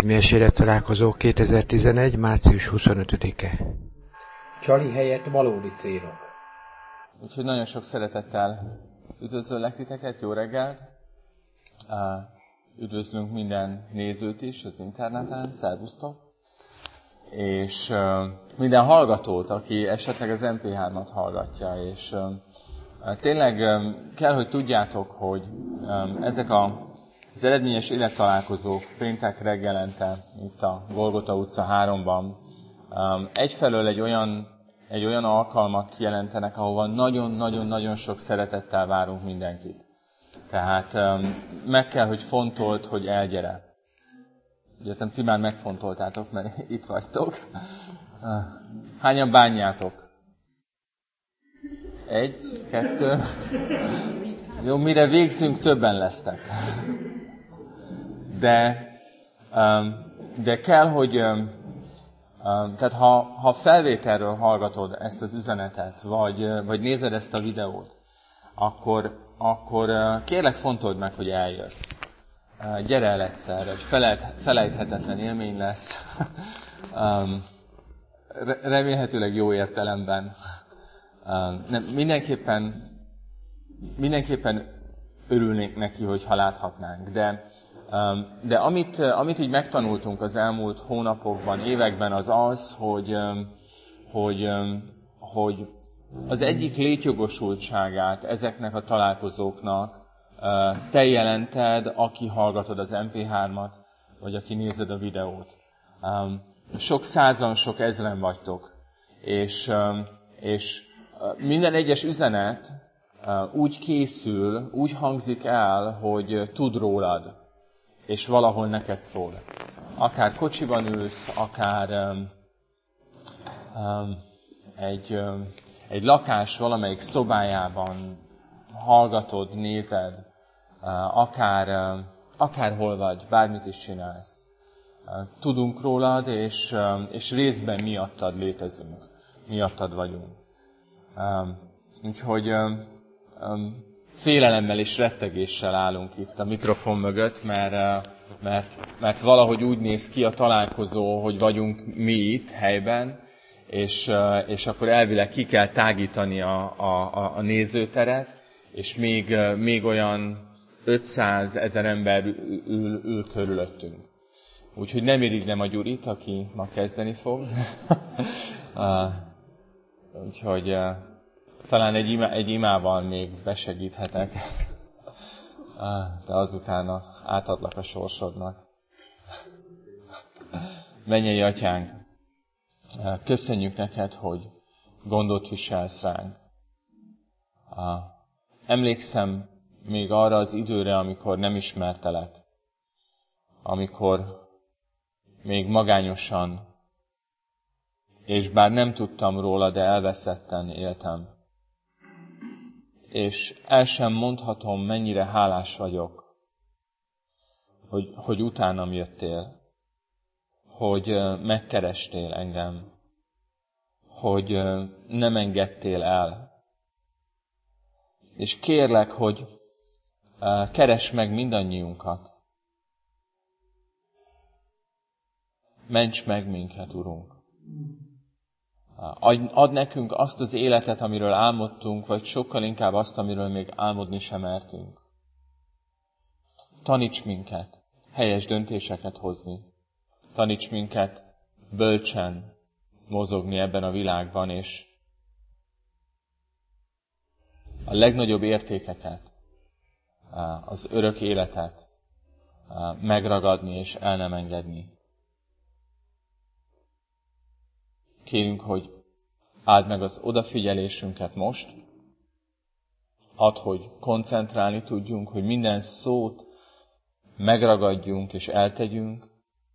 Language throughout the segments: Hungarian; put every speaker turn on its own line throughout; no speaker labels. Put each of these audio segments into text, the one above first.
Személyes élettalálkozó 2011. március 25-e. Csali helyett valódi célok.
Úgyhogy nagyon sok szeretettel üdvözöllek titeket, jó reggelt! Üdvözlünk minden nézőt is az interneten, szervusztok! És minden hallgatót, aki esetleg az MP3-at hallgatja, és tényleg kell, hogy tudjátok, hogy ezek az eredményes élettalálkozók péntek reggelente itt a Golgota utca 3-ban egyfelől egy olyan alkalmat jelentenek, ahova nagyon-nagyon-nagyon sok szeretettel várunk mindenkit. Tehát meg kell, hogy fontolt, hogy elgyere. Ugye ti már megfontoltátok, mert itt vagytok. Hányan bánjátok? 1, 2. Jó, mire végzünk, többen lesztek. De kell, hogy... Tehát ha felvételről hallgatod ezt az üzenetet, vagy nézed ezt a videót, akkor kérlek fontold meg, hogy eljössz. Gyere el egyszer, egy felejthetetlen élmény lesz. Remélhetőleg jó értelemben. Mindenképpen örülnénk neki, hogyha láthatnánk. De amit így megtanultunk az elmúlt hónapokban, években, az, hogy az egyik létjogosultságát ezeknek a találkozóknak te jelented, aki hallgatod az MP3-at, vagy aki nézed a videót. Sok százan, sok ezren vagytok. És minden egyes üzenet úgy készül, úgy hangzik el, hogy tud rólad, és valahol neked szól. Akár kocsiban ülsz, akár egy lakás valamelyik szobájában hallgatod, nézed, akárhol vagy, bármit is csinálsz. Tudunk rólad, és részben miattad létezünk, miattad vagyunk. Úgyhogy félelemmel és rettegéssel állunk itt a mikrofon mögött, mert valahogy úgy néz ki a találkozó, hogy vagyunk mi itt helyben, és akkor elvileg ki kell tágítani a nézőteret, és még olyan 500 000 ember ül körülöttünk. Úgyhogy nem irigylem a Gyurit, aki ma kezdeni fog. Úgyhogy talán egy imával még besegíthetek, de azután átadlak a sorsodnak. Mennyei Atyánk, köszönjük neked, hogy gondot viselsz ránk. Emlékszem még arra az időre, amikor nem ismertelek, amikor még magányosan, és bár nem tudtam róla, de elveszetten éltem. És el sem mondhatom, mennyire hálás vagyok, hogy utánam jöttél, hogy megkerestél engem, hogy nem engedtél el. És kérlek, hogy keresd meg mindannyiunkat. Ments meg minket, Urunk. Add nekünk azt az életet, amiről álmodtunk, vagy sokkal inkább azt, amiről még álmodni sem mertünk. Taníts minket helyes döntéseket hozni. Taníts minket bölcsen mozogni ebben a világban, és a legnagyobb értékeket, az örök életet megragadni és el nem engedni. Kérünk, hogy áld meg az odafigyelésünket most, add, hogy koncentrálni tudjunk, hogy minden szót megragadjunk és eltegyünk.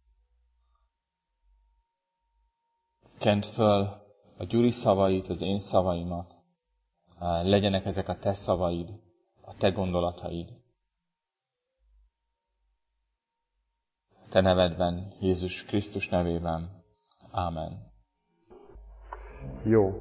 Kend föl a Gyuri szavait, az én szavaimat. Legyenek ezek a te szavaid, a te gondolataid. Te nevedben, Jézus Krisztus nevében. Ámen.
Jó.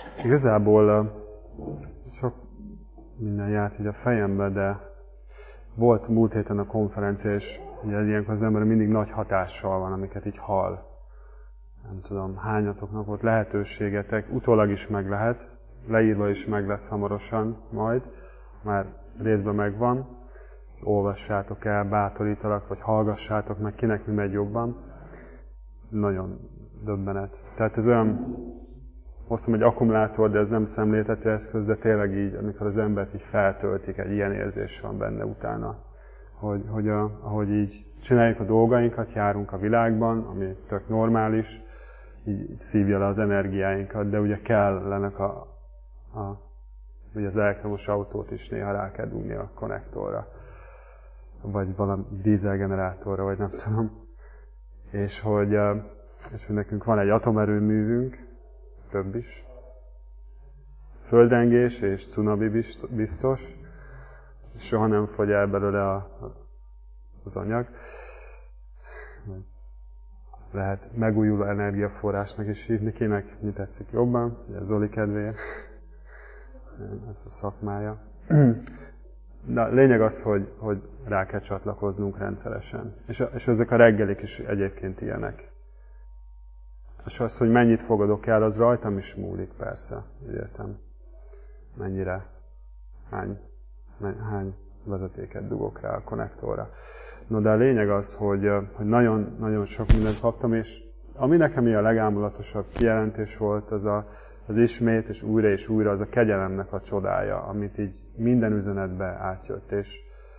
Igazából sok minden járt így a fejembe, de volt múlt héten a konferencia, és ugye ilyenkor az ember mindig nagy hatással van, amiket így hall. Nem tudom, hányatoknak volt lehetőségetek, utólag is meg lehet, leírva is meg lesz hamarosan majd, már részben megvan. Olvassátok el, bátorítalak, vagy hallgassátok meg, kinek mi megy jobban. Nagyon döbbenet. Tehát ez olyan, hoztam egy akkumulátor, de ez nem szemléltető eszköz, de tényleg így, amikor az embert így feltöltik, egy ilyen érzés van benne utána. Ahogy így csináljuk a dolgainkat, járunk a világban, ami tök normális, így szívja le az energiáinkat, de ugye kellenek ugye az elektromos autót is néha rá kell dugni a konnektorra, vagy valami dízelgenerátorra, vagy nem tudom. És hogy nekünk van egy atomerőművünk, több is, földrengés és cunami biztos, soha nem fogy el belőle az anyag. Lehet megújuló energiaforrásnak is hívni, kinek mi tetszik jobban, ugye Zoli kedvéért, ez a szakmája. De a lényeg az, hogy rá kell csatlakoznunk rendszeresen. És ezek a reggelik is egyébként ilyenek. És az, hogy mennyit fogadok el, az rajtam is múlik persze, értem. Mennyire, hány vezetéket dugok rá a konnektorra. No, de a lényeg az, hogy nagyon, nagyon sok mindent kaptam, és ami nekem a legámulatosabb kijelentés volt, az ismét és újra az a kegyelemnek a csodája, amit így minden üzenetbe átjött, és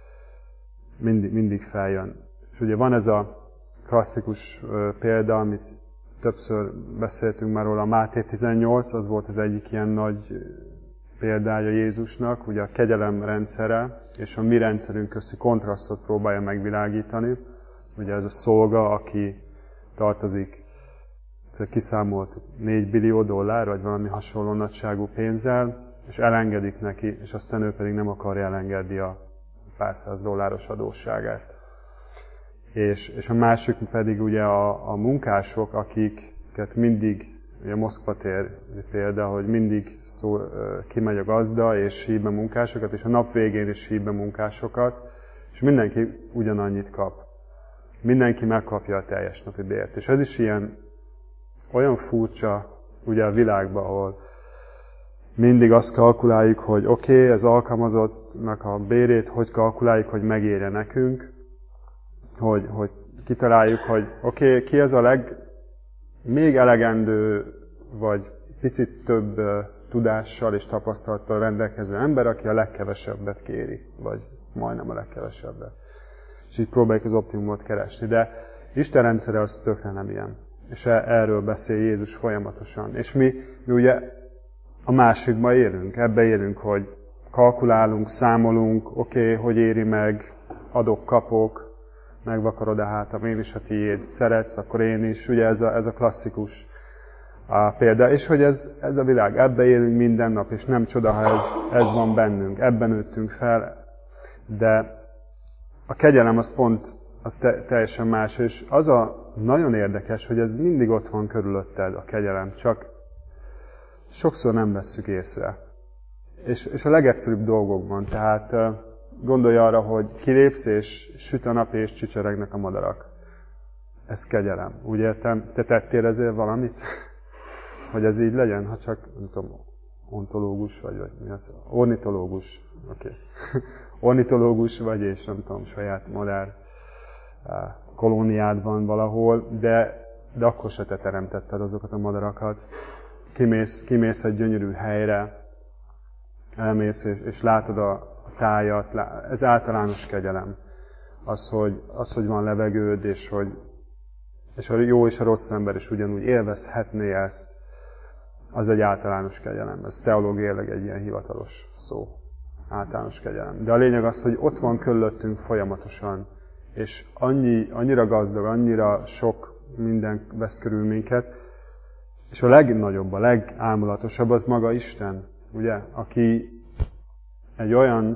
mindig feljön. És ugye van ez a klasszikus példa, amit többször beszéltünk már róla, a Máté 18, az volt az egyik ilyen nagy példája Jézusnak, ugye a kegyelem rendszere, és a mi rendszerünk közti kontrasztot próbálja megvilágítani. Ugye ez a szolga, aki tartozik, kiszámoltuk, $4 billió, vagy valami hasonló nagyságú pénzzel, és elengedik neki, és aztán ő pedig nem akarja elengedni a pár $100 adósságát. És a másik pedig ugye a munkások, akiket mindig, ugye Moszkva tér példa, hogy mindig kimegy a gazda, és hív be munkásokat, és a nap végén is hív be munkásokat, és mindenki ugyanannyit kap. Mindenki megkapja a teljes napi bért. És ez is olyan furcsa ugye a világban, ahol mindig azt kalkuláljuk, hogy oké, ez alkalmazottnak a bérét, hogy kalkuláljuk, hogy megérje nekünk, hogy kitaláljuk, hogy oké, ki az a még elegendő, vagy picit több tudással és tapasztalattal rendelkező ember, aki a legkevesebbet kéri, vagy majdnem a legkevesebbet. És így próbáljuk az optimumot keresni. De Isten rendszere az tökre nem ilyen. És erről beszél Jézus folyamatosan. És mi ugye a másikban élünk, ebbe élünk, hogy kalkulálunk, számolunk, oké, hogy éri meg, adok, kapok, megvakarod a hátam, én is a tiéd, szeretsz, akkor én is, ugye ez a klasszikus példa. És hogy ez a világ, ebbe élünk minden nap, és nem csoda, ha ez van bennünk, ebben nőttünk fel, de a kegyelem az pont, az teljesen más, és az a nagyon érdekes, hogy ez mindig ott van körülötted, a kegyelem, csak sokszor nem vesszük észre. És a legegyszerűbb dolgokban, tehát gondolj arra, hogy kilépsz, és süt a nap, és csicseregnek a madarak. Ez kegyelem. Úgy értem, te tettél ezért valamit? Hogy ez így legyen, ha csak, nem tudom, ontológus vagy mi az? Ornitológus. Oké. Ornitológus vagy, és nem tudom, saját modern kolóniád van valahol, de akkor se te teremtetted azokat a madarakat. Kimész egy gyönyörű helyre, elmész, és látod a tájat, ez általános kegyelem. Az, hogy van levegőd, és a jó és a rossz ember is ugyanúgy élvezhetné ezt, az egy általános kegyelem. Ez teológiailag egy ilyen hivatalos szó. Általános kegyelem. De a lényeg az, hogy ott van körülöttünk folyamatosan, és annyira gazdag, annyira sok minden vesz körül minket, és a legnagyobb, a legámulatosabb az maga Isten, ugye, aki egy olyan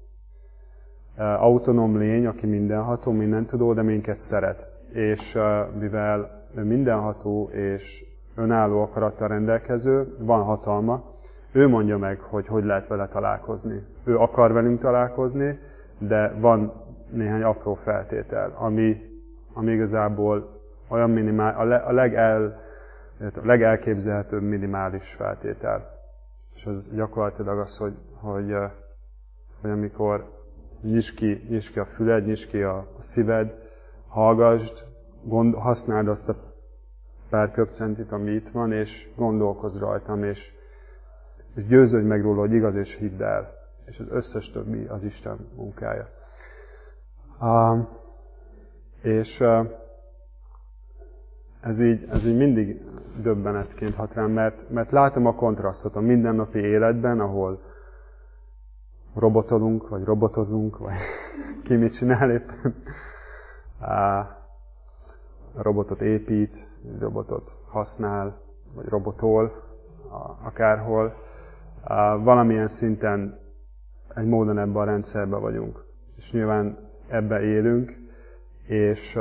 autonóm lény, aki mindenható, mindentudó, de minket szeret. És mivel ő mindenható és önálló akarattal rendelkező, van hatalma, ő mondja meg, hogy lehet vele találkozni. Ő akar velünk találkozni, de van néhány apró feltétel, ami igazából olyan minimál, a legelképzelhetőbb minimális feltétel. És az gyakorlatilag az, hogy amikor nyisd ki a füled, nyisd ki a szíved, hallgasd, használd azt a pár köbcentit, ami itt van, és gondolkozz rajtam, és győződj meg róla, hogy igaz, és hidd el. És az összes többi az Isten munkája. És ez így mindig döbbenetként hat rám, mert látom a kontrasztot a mindennapi életben, ahol robotolunk, vagy robotozunk, vagy ki mit csinál éppen. Robotot épít, robotot használ, vagy robotol, akárhol. Valamilyen szinten egy módon ebben a rendszerben vagyunk. És nyilván ebbe élünk, és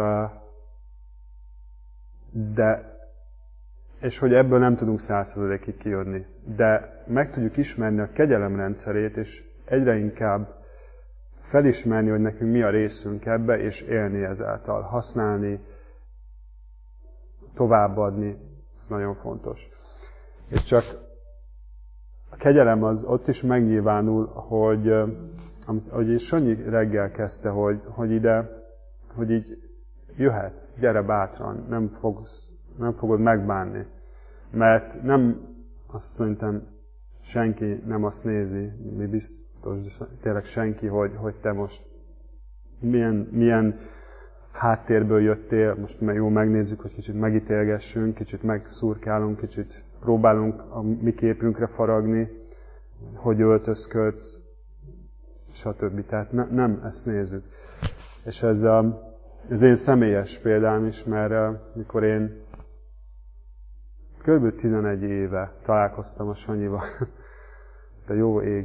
hogy ebből nem tudunk 100%-ig kijönni. De meg tudjuk ismerni a kegyelem rendszerét, és egyre inkább felismerni, hogy nekünk mi a részünk ebbe, és élni ezáltal, használni, továbbadni, ez nagyon fontos. És csak a kegyelem az ott is megnyilvánul, hogy Sanyi reggel kezdte, hogy így jöhetsz, gyere bátran, nem fogod megbánni. Mert nem azt szerintem senki nem azt nézi, mi biztos, de tényleg senki, hogy te most milyen háttérből jöttél, most jó megnézzük, hogy kicsit megítélgessünk, kicsit megszurkálunk, kicsit próbálunk a mi képünkre faragni, hogy öltözködsz, stb. Tehát nem ezt nézzük. És ez én személyes példám is, mert mikor én kb. 11 éve találkoztam a Sanyival, de jó ég,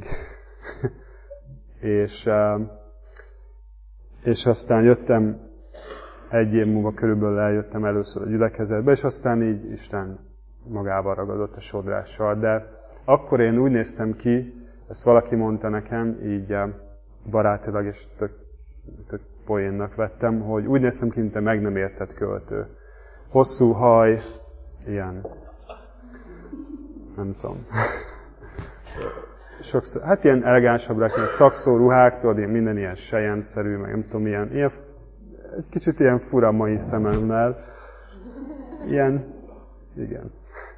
és aztán jöttem, egy év múlva körülbelül eljöttem először a gyülekezetbe, és aztán így Isten magával ragadott a sodrással. De akkor én úgy néztem ki, ezt valaki mondta nekem, így barátilag, és tök poénnak vettem, hogy úgy néztem ki, mint meg nem értett költő. Hosszú haj, ilyen, nem tudom, sokszor, hát ilyen elegánsabbra, ilyen szakszó ruháktól, ilyen minden ilyen selyemszerű, meg nem tudom, ilyen egy kicsit ilyen fura mai szememmel, ilyen, igen.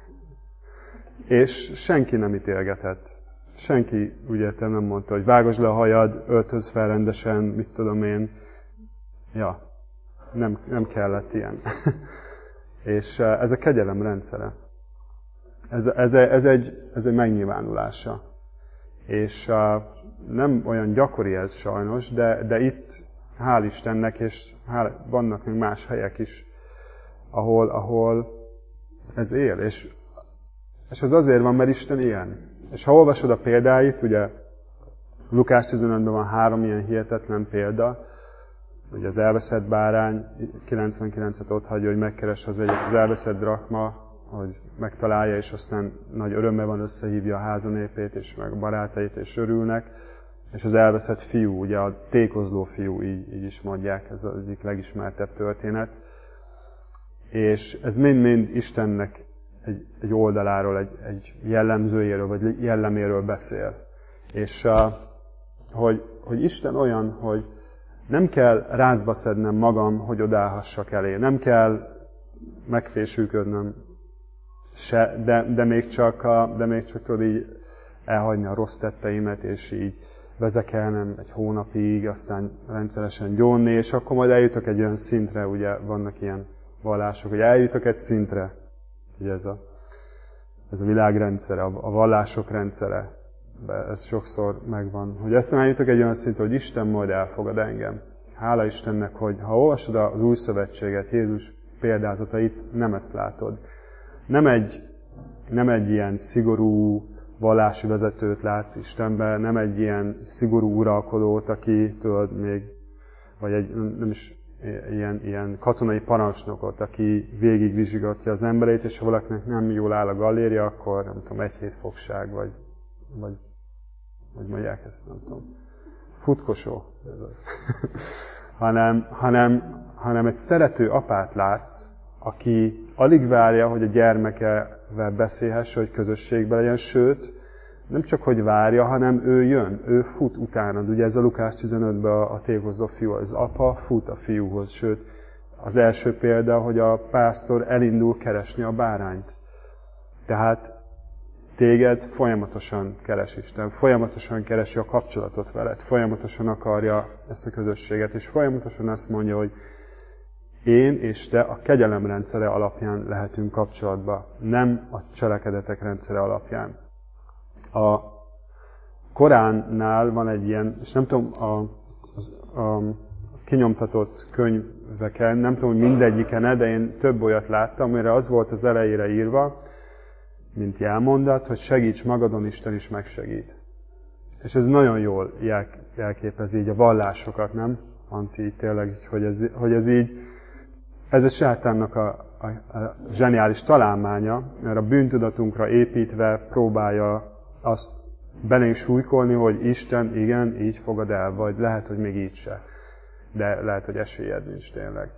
És senki nem ítélgetett. Senki, úgy értem, nem mondta, hogy vágasd le a hajad, öltöz fel rendesen, mit tudom én. Ja, nem kellett ilyen. És ez a kegyelem rendszere. Ez egy megnyilvánulása. És nem olyan gyakori ez sajnos, de itt hál' Istennek, és vannak még más helyek is, ahol ez él. És ez azért van, mert Isten ilyen. És ha olvasod a példáit, ugye Lukás 15-ben van 3 ilyen hihetetlen példa, ugye az elveszett bárány 99-et ott hagyja, hogy megkeresse az egyet, az elveszett drakma, hogy megtalálja, és aztán nagy örömmel van, összehívja a házanépét, és meg a barátait, és örülnek. És az elveszett fiú, ugye a tékozló fiú, így is mondják, ez az egyik legismertebb történet. És ez mind-mind Istennek egy oldaláról, egy jellemzőjéről, vagy jelleméről beszél. És hogy Isten olyan, hogy nem kell ráncba szednem magam, hogy odállhassak elé. Nem kell megfésülködnöm se, de még csak tudod így elhagyni a rossz tetteimet, és így vezekelnem egy hónapig, aztán rendszeresen gyónni, és akkor majd eljutok egy olyan szintre, ugye vannak ilyen vallások, hogy eljutok egy szintre, ugye ez a világrendszere, a vallások rendszere, ez sokszor megvan, hogy aztán eljutok egy olyan szintre, hogy Isten majd elfogad engem. Hála Istennek, hogy ha olvasod az Új Szövetséget, Jézus példázatait, nem ezt látod. Nem egy ilyen szigorú vallási vezetőt látsz Istenben, nem egy ilyen szigorú uralkodót, aki tudod még, vagy nem is ilyen katonai parancsnokot, aki végigvizsgatja az embereit, és ha valakinek nem jól áll a galéria, akkor nem tudom, 1 hét fogság, vagy mondják ezt, nem tudom. futkosó, ez az. hanem egy szerető apát látsz, aki alig várja, hogy a gyermekevel beszélhesse, hogy közösségben legyen, sőt, nem csak, hogy várja, hanem ő jön, ő fut utánad. Ugye ez a Lukás 15-ben a tékozó fiú, az apa fut a fiúhoz, sőt, az első példa, hogy a pásztor elindul keresni a bárányt. Tehát téged folyamatosan keres Isten, folyamatosan keresi a kapcsolatot veled, folyamatosan akarja ezt a közösséget, és folyamatosan azt mondja, hogy én és te a kegyelem rendszere alapján lehetünk kapcsolatban, nem a cselekedetek rendszere alapján. A Koránnál van egy ilyen, és nem tudom, a kinyomtatott könyveken, nem tudom, hogy mindegyiken, de én több olyat láttam, amire az volt az elejére írva, mint jelmondat, hogy segíts magadon, Isten is megsegít. És ez nagyon jól jelképezi így a vallásokat, nem? Anti, tényleg, hogy ez így, ez a sátánnak a zseniális találmánya, mert a bűntudatunkra építve próbálja azt belénk súlykolni, hogy Isten, igen, így fogad el, vagy lehet, hogy még így se. De lehet, hogy esélyed nincs tényleg.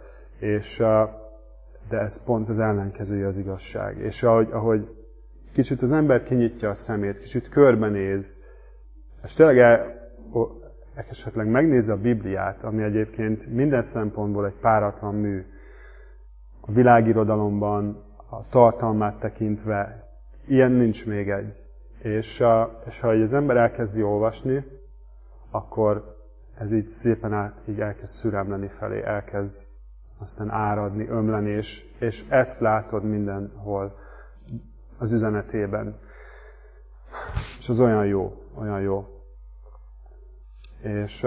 De ez pont az ellenkezője az igazság. És ahogy kicsit az ember kinyitja a szemét, kicsit körbenéz, és tényleg esetleg megnézi a Bibliát, ami egyébként minden szempontból egy páratlan mű, a világirodalomban, a tartalmát tekintve, ilyen nincs még egy. És ha az ember elkezdi olvasni, akkor ez így szépen így elkezd szüremleni felé, elkezd aztán áradni, ömleni, és ezt látod mindenhol az üzenetében. És az olyan jó, olyan jó. És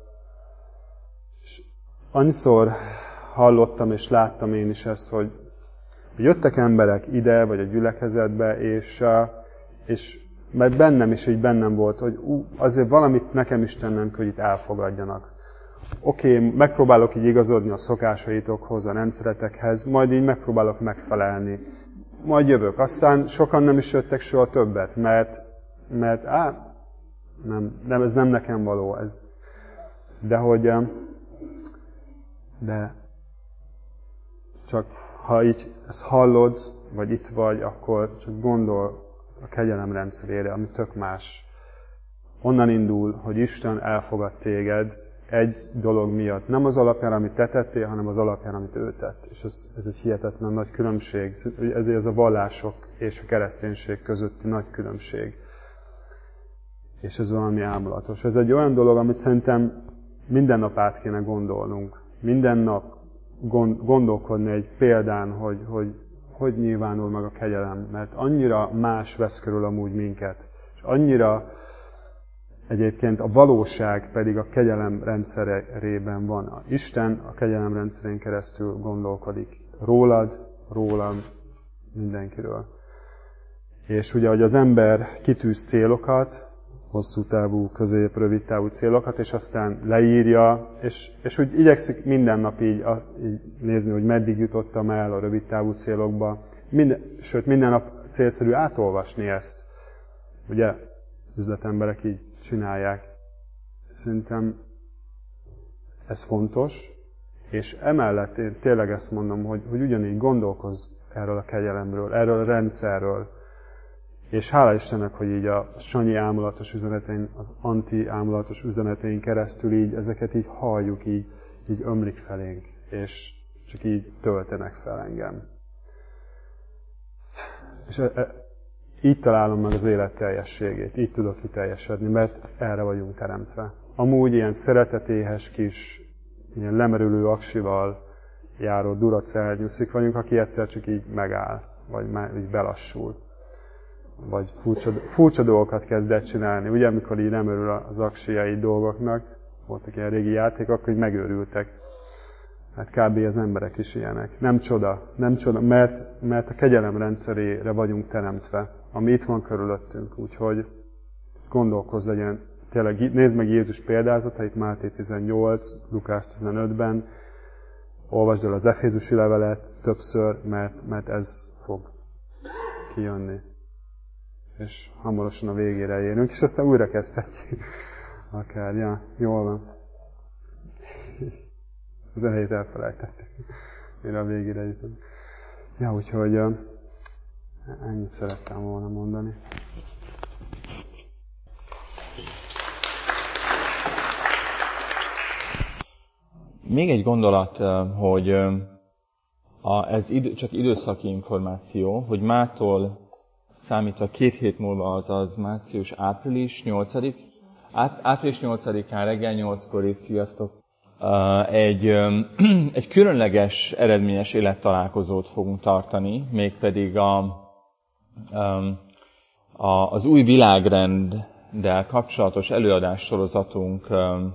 annyiszor hallottam és láttam én is ezt, hogy jöttek emberek ide, vagy a gyülekezetbe, és mert bennem is így bennem volt, hogy azért valamit nekem is tennem, hogy itt elfogadjanak. Oké, megpróbálok így igazodni a szokásaitokhoz, a rendszeretekhez, majd így megpróbálok megfelelni. Majd jövök. Aztán sokan nem is jöttek soha többet, mert nem, ez nem nekem való. De csak ha így ezt hallod, vagy itt vagy, akkor csak gondol a kegyelem rendszerére, ami tök más. Onnan indul, hogy Isten elfogad téged egy dolog miatt. Nem az alapján, amit te tettél, hanem az alapján, amit ő tett. És ez egy hihetetlen nagy különbség. Ezért ez a vallások és a kereszténység közötti nagy különbség. És ez valami ámulatos. Ez egy olyan dolog, amit szerintem minden nap át kéne gondolnunk. Minden nap gondolkodni egy példán, hogy nyilvánul meg a kegyelem. Mert annyira más vesz körül amúgy minket. És annyira egyébként a valóság pedig a kegyelem rendszerében van. Isten a kegyelem rendszerén keresztül gondolkodik. Rólam, mindenkiről. És ugye, hogy az ember kitűz célokat, hosszú távú, rövid távú célokat, és aztán leírja, és úgy igyekszik minden nap így nézni, hogy meddig jutottam el a rövid távú célokba. Sőt, minden nap célszerű átolvasni ezt. Ugye, üzletemberek így csinálják. Szerintem ez fontos, és emellett én tényleg ezt mondom, hogy ugyanígy gondolkozz erről a kegyelemről, erről a rendszerről. És hála Istennek, hogy így a Sanyi ámulatos üzenetein, az anti-ámulatos üzenetein keresztül így ezeket így halljuk, így ömlik felénk, és csak így töltenek fel engem. És így találom meg az élet teljességét, így tudok kiteljesedni, mert erre vagyunk teremtve. Amúgy ilyen szeretetéhes kis, ilyen lemerülő aksival járó Duracell-nyuszik vagyunk, aki egyszer csak így megáll, vagy már így belassul. Vagy furcsa dolgokat kezdett csinálni. Ugye, amikor így nem örül az aksiai dolgoknak, voltak ilyen régi játékok, hogy megőrültek. Hát kb. Az emberek is ilyenek. Nem csoda, mert a kegyelem rendszerére vagyunk teremtve, ami itt van körülöttünk. Úgyhogy gondolkozz legyen, tényleg nézd meg Jézus példázatait, Máté 18, Lukás 15-ben, olvasd el az Efézusi levelet többször, mert ez fog kijönni. És hamarosan a végére érünk, és aztán újra kezdhetjük Akár, ja, jól van. Az elejét elfelejtettem. Én a végére jutom. Ja, úgyhogy ennyit szerettem volna mondani.
Még egy gondolat, hogy ez csak időszaki információ, hogy mától számítva 2 hét múlva, azaz április 8-án reggel 8-kor itt, sziasztok, egy különleges, eredményes élettalálkozót fogunk tartani, mégpedig az új világrenddel kapcsolatos előadás sorozatunk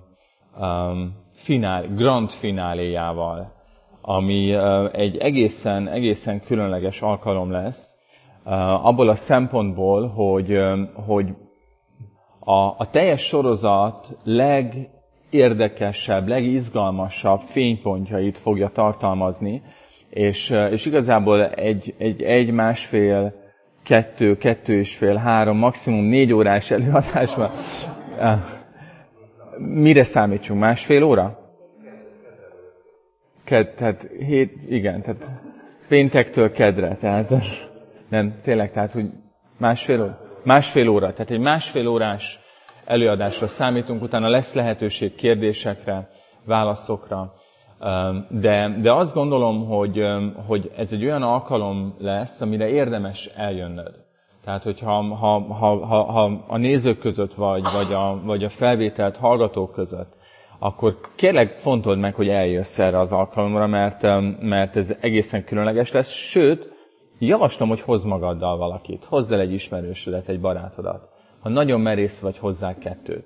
grand fináléjával, ami egy egészen különleges alkalom lesz, abból a szempontból, hogy a teljes sorozat legérdekesebb, legizgalmasabb fénypontjait fogja tartalmazni, és igazából egy másfél, 2,5-3, maximum 4 órás előadásban. Mire számítsunk? Másfél óra? Tehát tehát péntektől kedre, tehát nem, tényleg, tehát, hogy másfél óra, tehát egy másfél órás előadásra számítunk, utána lesz lehetőség kérdésekre, válaszokra, de azt gondolom, hogy ez egy olyan alkalom lesz, amire érdemes eljönnöd. Tehát, hogyha ha a nézők között vagy a felvételt hallgatók között, akkor kérlek fontold meg, hogy eljössz erre az alkalomra, mert ez egészen különleges lesz. Sőt, javaslom, hogy hozz magaddal valakit. Hozd el egy ismerősödet, egy barátodat. Ha nagyon merész vagy, hozzá 2.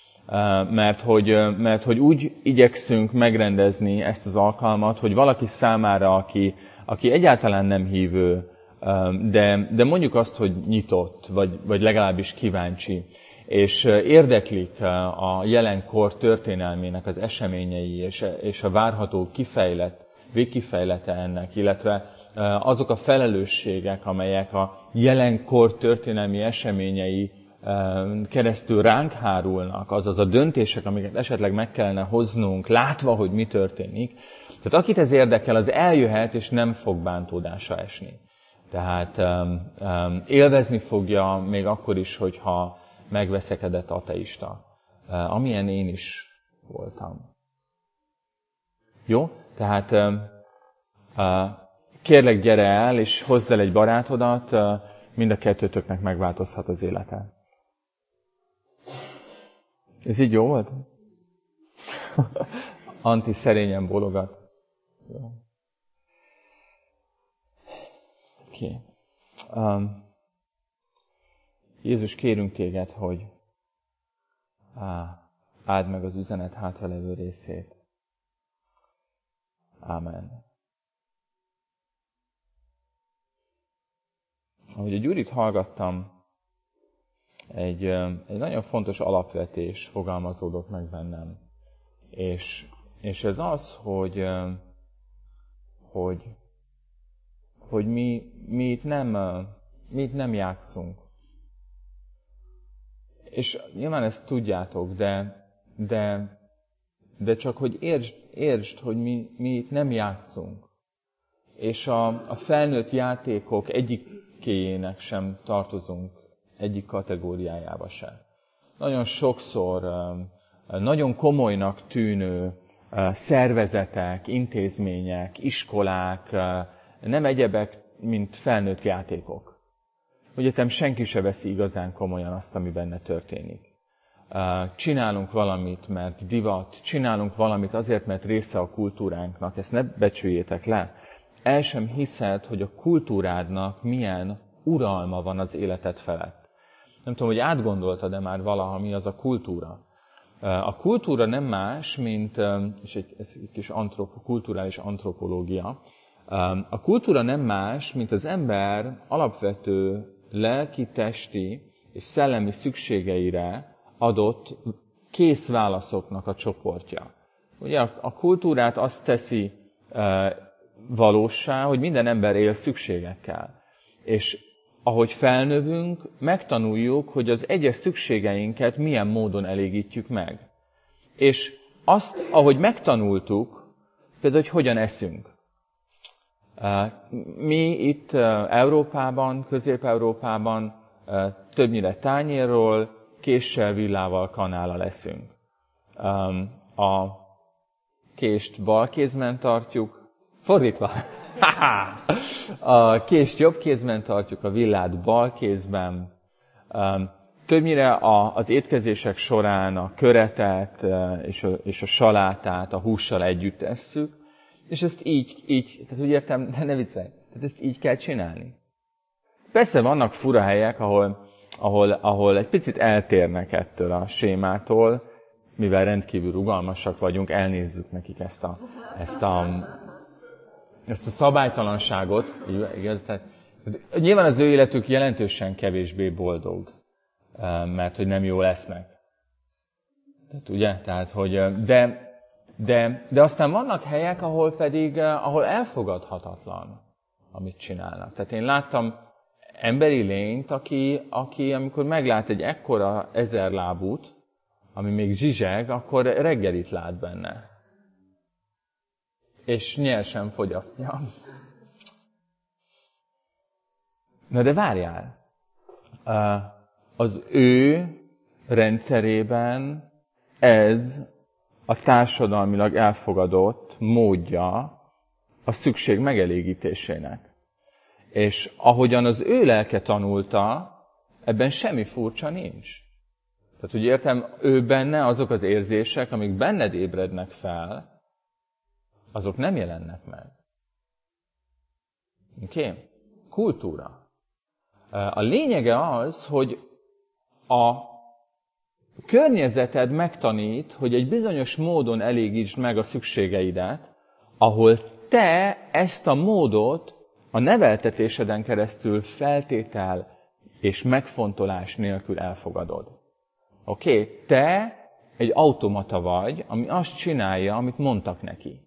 Mert hogy úgy igyekszünk megrendezni ezt az alkalmat, hogy valaki számára, aki egyáltalán nem hívő, de mondjuk azt, hogy nyitott, vagy legalábbis kíváncsi, és érdeklik a jelenkor történelmének az eseményei, és a várható végkifejlete ennek, illetve azok a felelősségek, amelyek a jelenkor történelmi eseményei keresztül ránk hárulnak, azaz a döntések, amiket esetleg meg kellene hoznunk, látva, hogy mi történik. Tehát akit ez érdekel, az eljöhet, és nem fog bántódásra esni. Tehát élvezni fogja még akkor is, hogyha megveszekedett ateista. Amilyen én is voltam. Jó? Tehát kérlek, gyere el, és hozd el egy barátodat, mind a 2-töknek megváltozhat az élete. Ez így jó volt? Anti szerényen bólogat. Jó. Oké. Jézus, kérünk téged, hogy áld meg az üzenet hátralevő részét. Ámen. Ahogy a Gyurit hallgattam, egy nagyon fontos alapvetés fogalmazódott meg bennem. És ez az, hogy mi itt nem játszunk. És nyilván ezt tudjátok, de csak hogy értsd, hogy mi itt nem játszunk. És a felnőtt játékok egyikéjének sem tartozunk, egyik kategóriájába sem. Nagyon sokszor nagyon komolynak tűnő szervezetek, intézmények, iskolák nem egyebek, mint felnőtt játékok. Egyetem senki se veszi igazán komolyan azt, ami benne történik. Csinálunk valamit, mert divat, csinálunk valamit azért, mert része a kultúránknak. Ezt ne becsüljétek le. El sem hiszed, hogy a kultúrádnak milyen uralma van az életed felett. Nem tudom, hogy átgondoltad-e már valaha, mi az a kultúra. A kultúra nem más, mint, és ez egy kis kulturális antropológia, a kultúra nem más, mint az ember alapvető lelki, testi és szellemi szükségeire adott kész válaszoknak a csoportja. Ugye a kultúrát azt teszi valóssá, hogy minden ember él szükségekkel. És ahogy felnövünk, megtanuljuk, hogy az egyes szükségeinket milyen módon elégítjük meg. És azt, ahogy megtanultuk, például, hogy hogyan eszünk. Mi itt Európában, Közép-Európában többnyire tányérról, késsel, villával, kanállal eszünk. A kést bal kézben tartjuk, fordítva. A kést jobb kézben tartjuk, a villát bal kézben. Többnyire az étkezések során a köretet és a salátát a hússal együtt esszük, és ezt így, tehát úgy értem, de ne viccelj, tehát ezt így kell csinálni. Persze vannak fura helyek, ahol egy picit eltérnek ettől a sémától, mivel rendkívül rugalmasak vagyunk, elnézzük nekik ezt a szabálytalanságot. Igaz? Tehát, nyilván az ő életük jelentősen kevésbé boldog, mert hogy nem jól esznek. Tehát, ugye? Tehát, hogy, de aztán vannak helyek, ahol elfogadhatatlan, amit csinálnak. Tehát én láttam emberi lényt, aki amikor meglát egy ekkora 1000 lábút, ami még zsizseg, akkor reggelit lát benne. És nyersen fogyasztja. Na de várjál! Az ő rendszerében ez a társadalmilag elfogadott módja a szükség megelégítésének. És ahogyan az ő lelke tanulta, ebben semmi furcsa nincs. Tehát, hogy értem, ő benne azok az érzések, amik benned ébrednek fel, azok nem jelennek meg. Oké? Kultúra. A lényege az, hogy a környezeted megtanít, hogy egy bizonyos módon elégítsd meg a szükségeidet, ahol te ezt a módot a neveltetéseden keresztül feltétel és megfontolás nélkül elfogadod. Oké? Te egy automata vagy, ami azt csinálja, amit mondtak neki.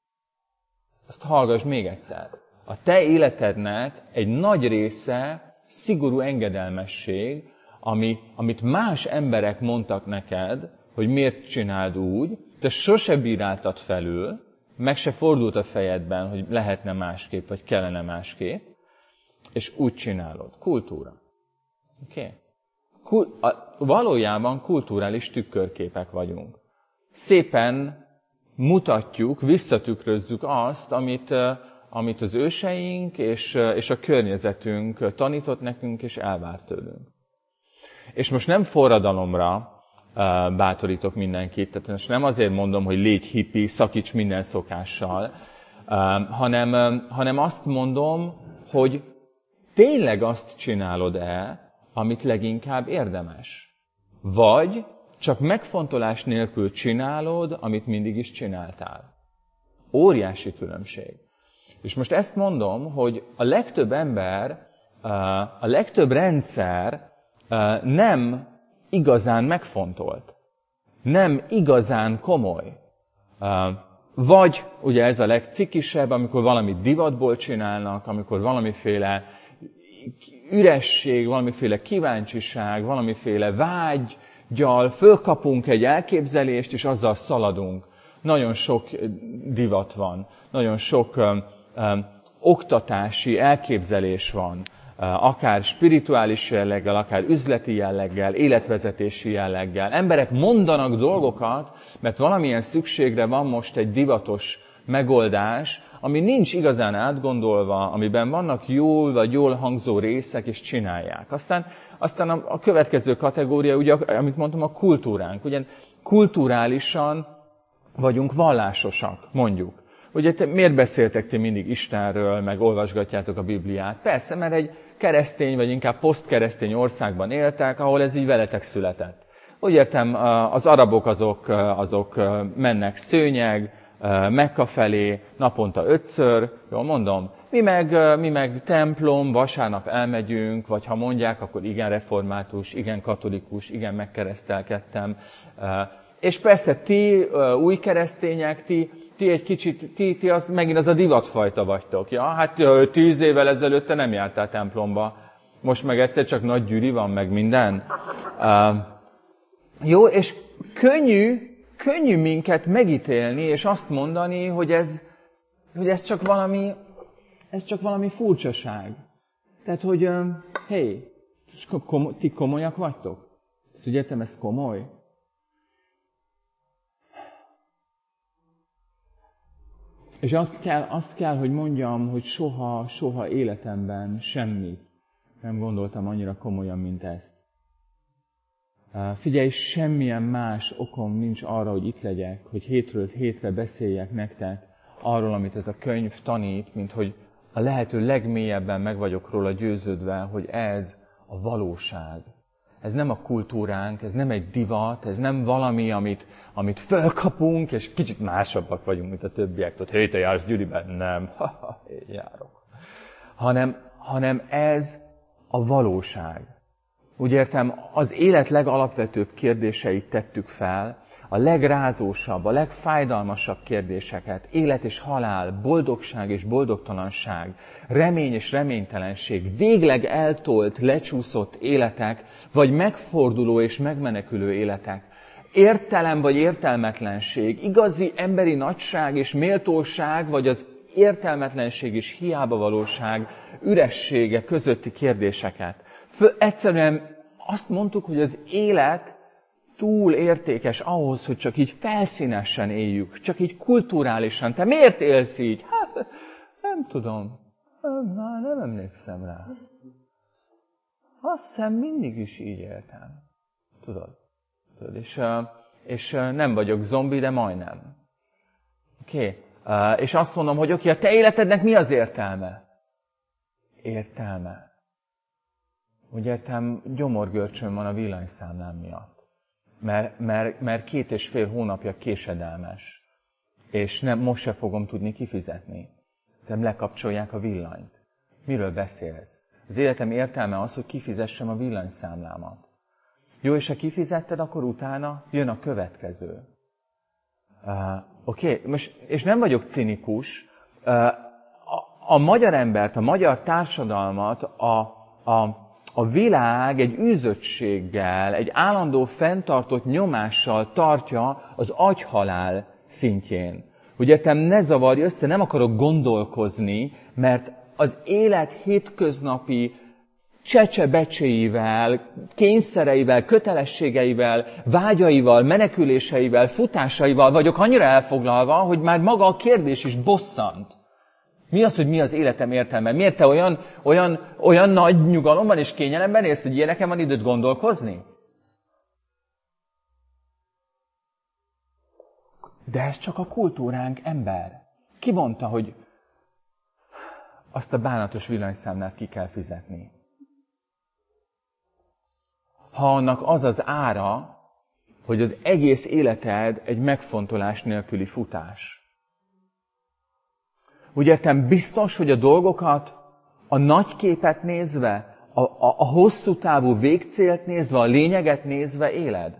Ezt hallgass még egyszer. A te életednek egy nagy része szigorú engedelmesség, amit más emberek mondtak neked, hogy miért csináld úgy, te sose bíráltad felül, meg se fordult a fejedben, hogy lehetne másképp, vagy kellene másképp, és úgy csinálod. Kultúra. Oké? Valójában kulturális tükörképek vagyunk. Szépen mutatjuk, visszatükrözzük azt, amit az őseink és a környezetünk tanított nekünk és elvárt tőlünk. És most nem forradalomra bátorítok mindenkit, tehát most nem azért mondom, hogy légy hippi, szakíts minden szokással, hanem azt mondom, hogy tényleg azt csinálod-e, amit leginkább érdemes. Vagy csak megfontolás nélkül csinálod, amit mindig is csináltál. Óriási különbség. És most ezt mondom, hogy a legtöbb ember, a legtöbb rendszer nem igazán megfontolt. Nem igazán komoly. Vagy ugye ez a legcikisebb, amikor valamit divatból csinálnak, amikor valamiféle üresség, valamiféle kíváncsiság, valamiféle vággyal fölkapunk egy elképzelést, és azzal szaladunk. Nagyon sok divat van, nagyon sok oktatási elképzelés van, akár spirituális jelleggel, akár üzleti jelleggel, életvezetési jelleggel. Emberek mondanak dolgokat, mert valamilyen szükségre van most egy divatos megoldás, ami nincs igazán átgondolva, amiben vannak jól vagy jól hangzó részek, és csinálják. Aztán a következő kategória, ugye, amit mondtam, a kultúránk. Ugye kulturálisan vagyunk vallásosak, mondjuk. Ugye miért beszéltek ti mindig Istenről, meg olvasgatjátok a Bibliát? Persze, mert egy keresztény, vagy inkább posztkeresztény országban éltek, ahol ez így veletek született. Úgy értem, az arabok azok mennek szőnyeg, Mekka felé naponta 5-ször, jól mondom, mi meg templom, vasárnap elmegyünk, vagy ha mondják, akkor igen református, igen katolikus, igen megkeresztelkedtem. És persze ti új keresztények, ti egy kicsit, ti megint az a divatfajta vagytok. Ja? Hát 10 évvel ezelőtt te nem jártál templomba. Most meg egyszer csak nagy gyűri van, meg minden. Jó, és könnyű minket megítélni, és azt mondani, hogy ez csak valami furcsaság. Tehát, hogy hé, ti komolyak vagytok? Tudjátok, ez komoly? És azt kell, hogy mondjam, hogy soha életemben semmit nem gondoltam annyira komolyan, mint ezt. Figyelj, semmilyen más okom nincs arra, hogy itt legyek, hogy hétről hétre beszéljek nektek arról, amit ez a könyv tanít, mint hogy a lehető legmélyebben meg vagyok róla győződve, hogy ez a valóság. Ez nem a kultúránk, ez nem egy divat, ez nem valami, amit fölkapunk, és kicsit másabbak vagyunk, mint a többiek. Tudod, hé, te jársz gyűliben? Nem, én járok. Hanem ez a valóság. Úgy értem, az élet legalapvetőbb kérdéseit tettük fel, a legrázósabb, a legfájdalmasabb kérdéseket, élet és halál, boldogság és boldogtalanság, remény és reménytelenség, végleg eltolt, lecsúszott életek, vagy megforduló és megmenekülő életek, értelem vagy értelmetlenség, igazi emberi nagyság és méltóság, vagy az értelmetlenség és hiábavalóság üressége közötti kérdéseket. Egyszerűen azt mondtuk, hogy az élet túl értékes ahhoz, hogy csak így felszínesen éljük, csak így kulturálisan. Te miért élsz így? Hát, nem tudom. Már nem emlékszem rá. Azt hiszem, mindig is így éltem. Tudod? És nem vagyok zombi, de majdnem. Oké? És azt mondom, hogy oké, a te életednek mi az értelme? Értelme. Úgy értem, gyomorgörcsön van a villanyszámlám miatt. Mert 2,5 hónapja késedelmes. És most se fogom tudni kifizetni. Nem lekapcsolják a villanyt. Miről beszélsz? Az életem értelme az, hogy kifizessem a villanyszámlámat. Jó, és ha kifizetted, akkor utána jön a következő. Oké, és nem vagyok cinikus. A magyar embert, a magyar társadalmat, a világ egy űzöttséggel, egy állandó fenntartott nyomással tartja az agyhalál szintjén. Úgy értem, ne zavarj össze, nem akarok gondolkozni, mert az élet hétköznapi csecsebecséivel, kényszereivel, kötelességeivel, vágyaival, meneküléseivel, futásaival vagyok annyira elfoglalva, hogy már maga a kérdés is bosszant. Mi az, hogy mi az életem értelme? Miért te olyan nagy nyugalomban és kényelemben élsz, hogy ilyeneken van időt gondolkozni? De ez csak a kultúránk, ember. Ki mondta, hogy azt a bánatos villanyszámlát ki kell fizetni? Ha annak az az ára, hogy az egész életed egy megfontolás nélküli futás. Úgy értem, biztos, hogy a dolgokat a nagy képet nézve, a hosszú távú végcélt nézve, a lényeget nézve éled?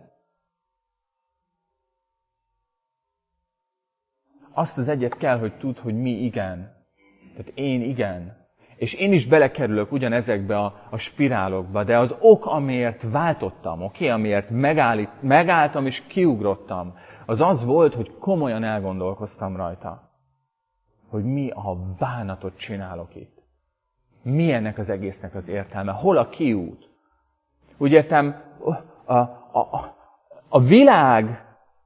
Azt az egyet kell, hogy tudd, hogy mi igen. Tehát én igen. És én is belekerülök ugyanezekbe a spirálokba, de az ok, amiért váltottam, amiért megálltam és kiugrottam, az az volt, hogy komolyan elgondolkoztam rajta. Hogy mi a bánatot csinálok itt. Mi ennek az egésznek az értelme? Hol a kiút? Úgy értem, a világ,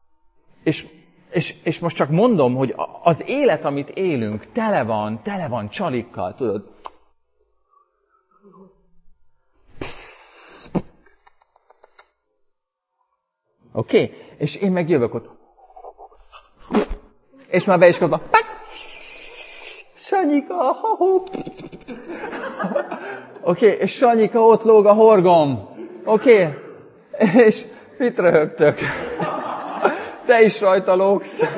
és most csak mondom, hogy az élet, amit élünk, tele van csalikkal, tudod? Oké? És én meg jövök ott. És már be is kapom. Sanyika, Oké, és Sanyika ott lóg a horgom. Oké? És mit röhögtök? Te is rajta lógsz.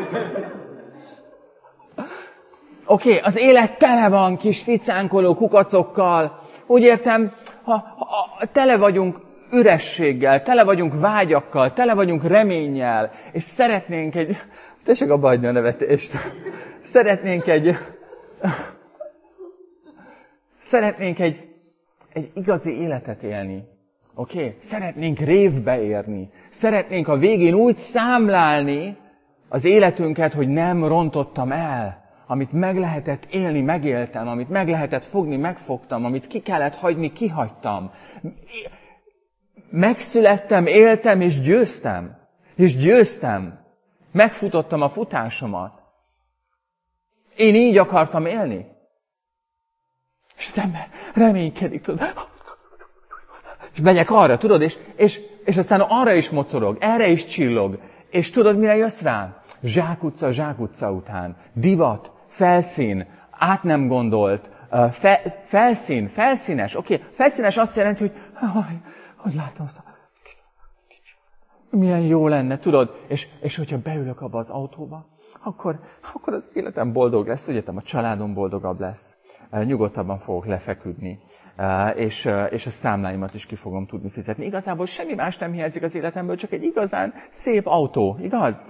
Oké, az élet tele van kis ficánkoló kukacokkal. Úgy értem, tele vagyunk ürességgel, tele vagyunk vágyakkal, tele vagyunk reménnyel, és szeretnénk egy... Tessék abba hagyni a nevetést. Szeretnénk
egy igazi életet élni. Oké? Szeretnénk révbe érni. Szeretnénk a végén úgy számlálni az életünket, hogy nem rontottam el. Amit meg lehetett élni, megéltem. Amit meg lehetett fogni, megfogtam. Amit ki kellett hagyni, kihagytam. Megszülettem, éltem és győztem. És győztem. Megfutottam a futásomat. Én így akartam élni. És az ember reménykedik, tudod. És megyek arra, tudod, és aztán arra is mocorog, erre is csillog. És tudod, mire jössz rá? Zsákutca után. Divat, felszín, át nem gondolt, felszínes. Oké, felszínes azt jelenti, hogy hogy látom azt, milyen jó lenne, tudod? És hogyha beülök abba az autóba, akkor az életem boldog lesz, egyetem a családom boldogabb lesz. Nyugodtabban fogok lefeküdni, és a számláimat is ki fogom tudni fizetni. Igazából semmi más nem hiányzik az életemből, csak egy igazán szép autó, igaz?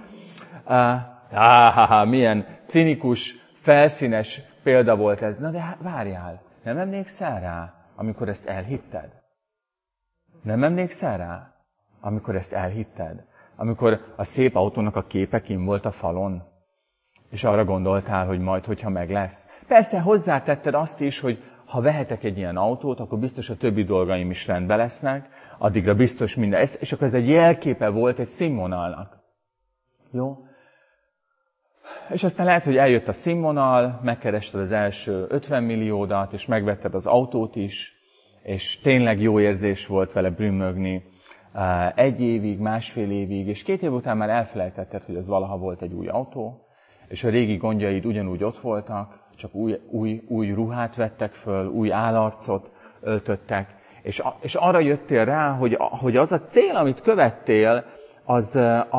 Milyen cinikus, felszínes példa volt ez. Na de várjál, nem emlékszel rá, amikor ezt elhitted? Nem emlékszel rá, amikor ezt elhitted? Amikor a szép autónak a képe kinn volt a falon, és arra gondoltál, hogy majd, hogyha meg lesz. Persze hozzátetted azt is, hogy ha vehetek egy ilyen autót, akkor biztos a többi dolgaim is rendben lesznek, addigra biztos minden. És akkor ez egy jelképe volt egy színvonalnak. Jó? És aztán lehet, hogy eljött a színvonal, megkerested az első 50 milliódat, és megvetted az autót is, és tényleg jó érzés volt vele brümmögni 1 évig, 1,5 évig, és 2 év után már elfelejtetted, hogy ez valaha volt egy új autó, és a régi gondjaid ugyanúgy ott voltak, csak új ruhát vettek föl, új állarcot öltöttek, és arra jöttél rá, hogy az a cél, amit követtél, az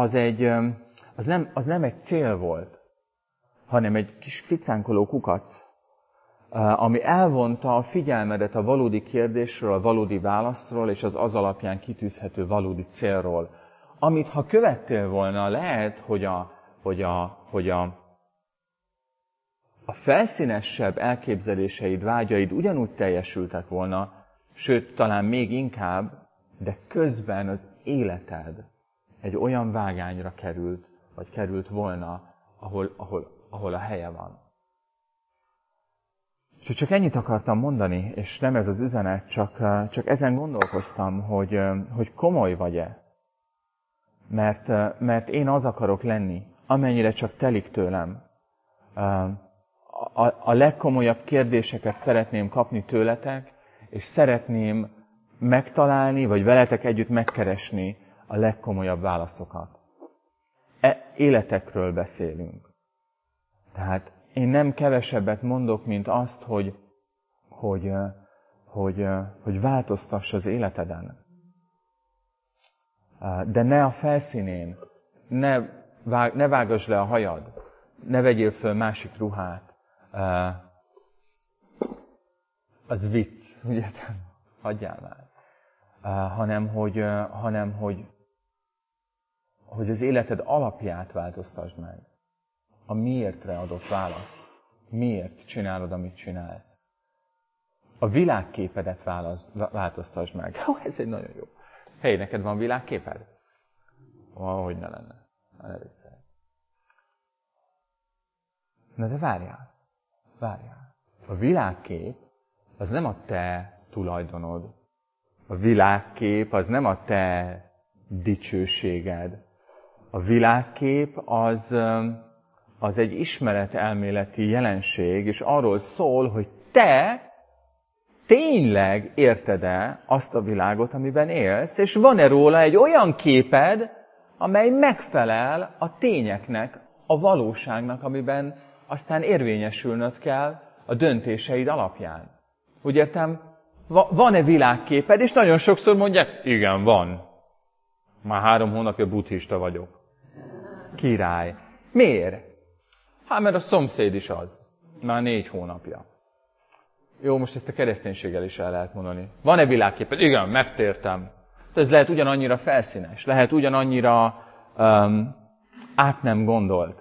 nem egy cél volt, hanem egy kis ficánkoló kukac, ami elvonta a figyelmedet a valódi kérdésről, a valódi válaszról, és az alapján kitűzhető valódi célról. Amit ha követtél volna, lehet, hogy a felszínesebb elképzeléseid, vágyaid ugyanúgy teljesültek volna, sőt, talán még inkább, de közben az életed egy olyan vágányra került, vagy került volna, ahol a helye van. Úgyhogy csak ennyit akartam mondani, és nem ez az üzenet, csak ezen gondolkoztam, hogy komoly vagy-e. Mert én az akarok lenni, amennyire csak telik tőlem. A legkomolyabb kérdéseket szeretném kapni tőletek, és szeretném megtalálni, vagy veletek együtt megkeresni a legkomolyabb válaszokat. Életekről beszélünk. Tehát én nem kevesebbet mondok, mint azt, hogy változtass az életeden. De ne a felszínén, ne vágasd le a hajad, ne vegyél föl másik ruhát. Az vicc, ugye? Hagyjál már. Hanem hogy az életed alapját változtasd meg. A miértre adott választ. Miért csinálod, amit csinálsz? A világképedet változtasd meg. Ez egy nagyon jó. Hey, neked van világképed? Hogy ne lenne. Ne viccelj. Na de várjál. A világkép az nem a te tulajdonod. A világkép az nem a te dicsőséged. A világkép az egy ismeretelméleti jelenség, és arról szól, hogy te tényleg érted-e azt a világot, amiben élsz, és van-e róla egy olyan képed, amely megfelel a tényeknek, a valóságnak, amiben aztán érvényesülnöd kell a döntéseid alapján. Úgy értem, van-e világképed, és nagyon sokszor mondják, igen, van. Már 3 hónapja buddhista vagyok. Király. Miért? Mert a szomszéd is az. Már 4 hónapja. Jó, most ezt a kereszténységgel is el lehet mondani. Van-e világképed? Igen, megtértem. Ez lehet ugyanannyira felszínes, lehet ugyanannyira át nem gondolt.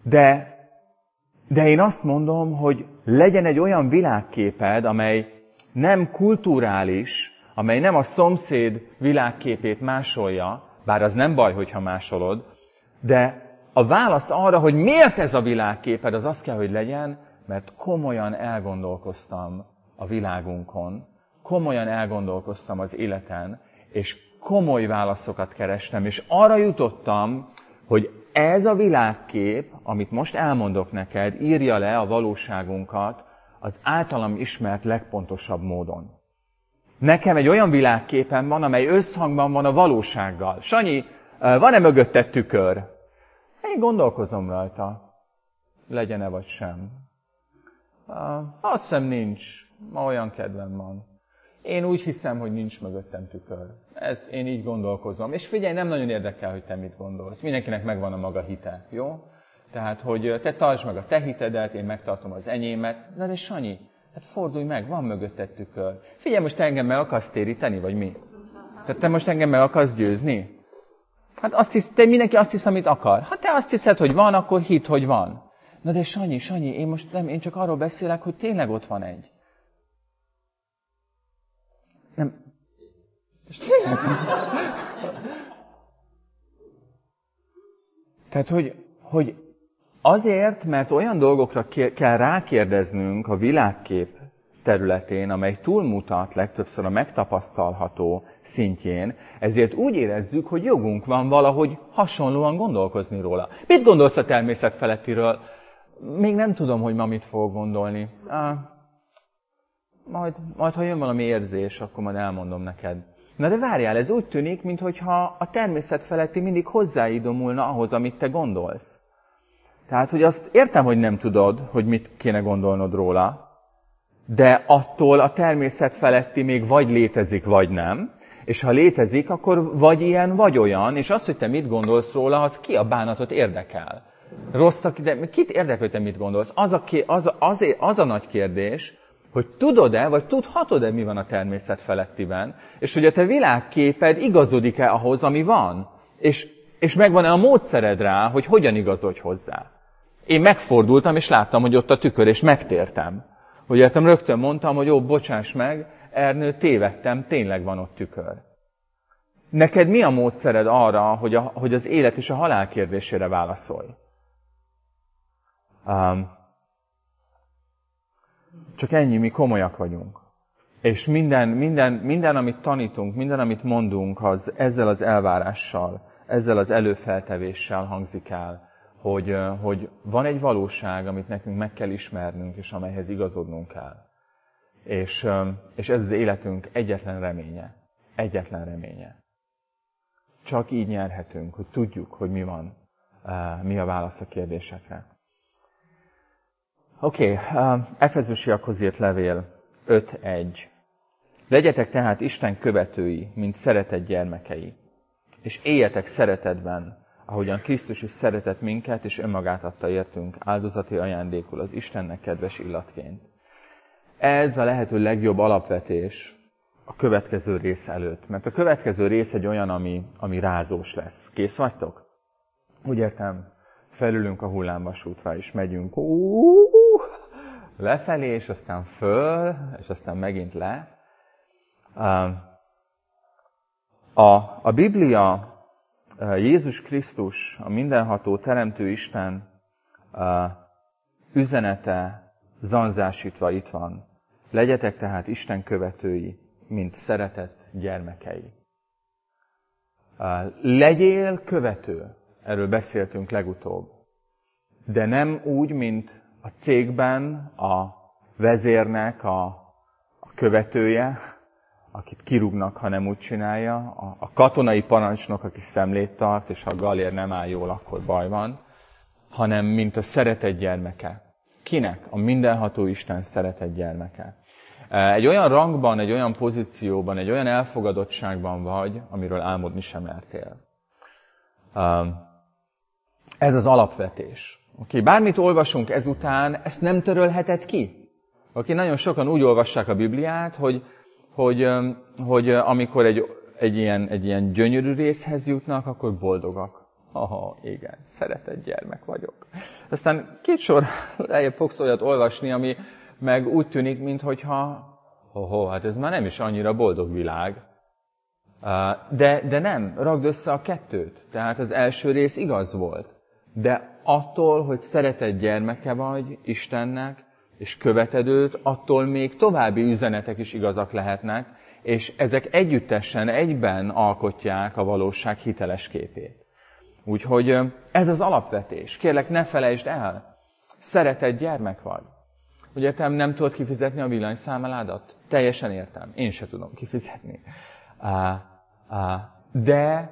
De én azt mondom, hogy legyen egy olyan világképed, amely nem kulturális, amely nem a szomszéd világképét másolja, bár az nem baj, hogyha másolod, de a válasz arra, hogy miért ez a világképed, az az kell, hogy legyen, mert komolyan elgondolkoztam a világunkon, komolyan elgondolkoztam az életen, és komoly válaszokat kerestem, és arra jutottam, hogy ez a világkép, amit most elmondok neked, írja le a valóságunkat az általam ismert legpontosabb módon. Nekem egy olyan világképem van, amely összhangban van a valósággal. Sanyi, van-e mögötted tükör? Én gondolkozom rajta. Legyen-e vagy sem. Azt hiszem nincs. Ma olyan kedvem van. Én úgy hiszem, hogy nincs mögöttem tükör. Én így gondolkozom. És figyelj, nem nagyon érdekel, hogy te mit gondolsz. Mindenkinek megvan a maga hite, jó? Tehát, hogy te tartsd meg a te hitedet, én megtartom az enyémet. De Sanyi, hát fordulj meg, van mögötted tükör. Figyelj, most te engem meg akarsz téríteni, vagy mi? Tehát te most engem meg akarsz győzni? Hát mindenki azt hisz, amit akar. Ha te azt hiszed, hogy van, akkor hidd, hogy van. Na de Sanyi, én csak arról beszélek, hogy tényleg ott van egy. Nem. Tehát, hogy azért, mert olyan dolgokra kell rákérdeznünk a világkép területén, amely túlmutat legtöbbször a megtapasztalható szintjén, ezért úgy érezzük, hogy jogunk van valahogy hasonlóan gondolkozni róla. Mit gondolsz a természet felettiről? Még nem tudom, hogy ma mit fogok gondolni. Majd ha jön valami érzés, akkor majd elmondom neked. Na de várjál, ez úgy tűnik, mintha a természet feletti mindig hozzáidomulna ahhoz, amit te gondolsz. Tehát, hogy azt értem, hogy nem tudod, hogy mit kéne gondolnod róla, de attól a természet feletti még vagy létezik, vagy nem. És ha létezik, akkor vagy ilyen, vagy olyan, és az, hogy te mit gondolsz róla, az ki a bánatot érdekel. De kit érdekel, hogy te mit gondolsz? Az a nagy kérdés, hogy tudod-e, vagy tudhatod-e, mi van a természet felettiben, és hogy a te világképed igazodik-e ahhoz, ami van, és megvan-e a módszered rá, hogy hogyan igazodj hozzá. Én megfordultam, és láttam, hogy ott a tükör, és megtértem. Hogy értem, rögtön mondtam, hogy jó, bocsáss meg, Ernő, tévedtem, tényleg van ott tükör. Neked mi a módszered arra, hogy az élet és a halál kérdésére válaszolj? Csak ennyi, mi komolyak vagyunk. És minden, amit tanítunk, minden, amit mondunk, az ezzel az elvárással, ezzel az előfeltevéssel hangzik el, hogy van egy valóság, amit nekünk meg kell ismernünk, és amelyhez igazodnunk kell. És ez az életünk egyetlen reménye. Egyetlen reménye. Csak így nyerhetünk, hogy tudjuk, hogy mi van, mi a válasz a kérdésekre. Oké, Efezusiakhoz írt levél 5.1. Legyetek tehát Isten követői, mint szeretett gyermekei, és éljetek szeretetben, ahogyan Krisztus is szeretett minket, és önmagát adta értünk áldozati ajándékul az Istennek kedves illatként. Ez a lehető legjobb alapvetés a következő rész előtt, mert a következő rész egy olyan, ami rázós lesz. Kész vagytok? Úgy értem, felülünk a hullámvasútra, és megyünk lefelé, és aztán föl, és aztán megint le. A Biblia, Jézus Krisztus, a mindenható Teremtő Isten üzenete zanzásítva itt van. Legyetek tehát Isten követői, mint szeretett gyermekei. Legyél követő, erről beszéltünk legutóbb, de nem úgy, mint a cégben a vezérnek a követője, akit kirúgnak, ha nem úgy csinálja, a katonai parancsnok, aki szemlét tart, és ha a galér nem áll jól, akkor baj van, hanem mint a szeretett gyermeke. Kinek? A mindenható Isten szeretett gyermeke. Egy olyan rangban, egy olyan pozícióban, egy olyan elfogadottságban vagy, amiről álmodni sem mertél. Ez az alapvetés. Bármit olvasunk ezután, ezt nem törölheted ki. Nagyon sokan úgy olvassák a Bibliát, hogy amikor egy ilyen gyönyörű részhez jutnak, akkor boldogak. Igen, szeretett gyermek vagyok. Aztán két sor lejjebb fogsz olyat olvasni, ami meg úgy tűnik, minthogyha hát ez már nem is annyira boldog világ. De nem, ragd össze a kettőt. Tehát az első rész igaz volt. De attól, hogy szeretett gyermeke vagy Istennek, és követed őt, attól még további üzenetek is igazak lehetnek, és ezek együttesen, egyben alkotják a valóság hiteles képét. Úgyhogy ez az alapvetés. Kérlek, ne felejtsd el. Szeretett gyermek vagy. Ugye te nem tudod kifizetni a villanyszámládat? Teljesen értem. Én se tudom kifizetni. De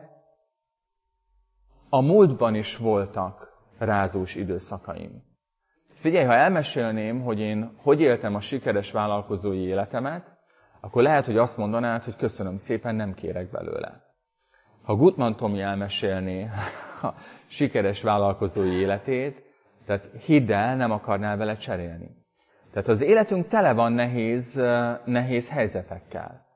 a múltban is voltak rázós időszakaim. Figyelj, ha elmesélném, hogy én hogy éltem a sikeres vállalkozói életemet, akkor lehet, hogy azt mondanád, hogy köszönöm szépen, nem kérek belőle. Ha Gutmann Tomi elmesélné a sikeres vállalkozói életét, tehát hidd el, nem akarnál vele cserélni. Tehát az életünk tele van nehéz helyzetekkel.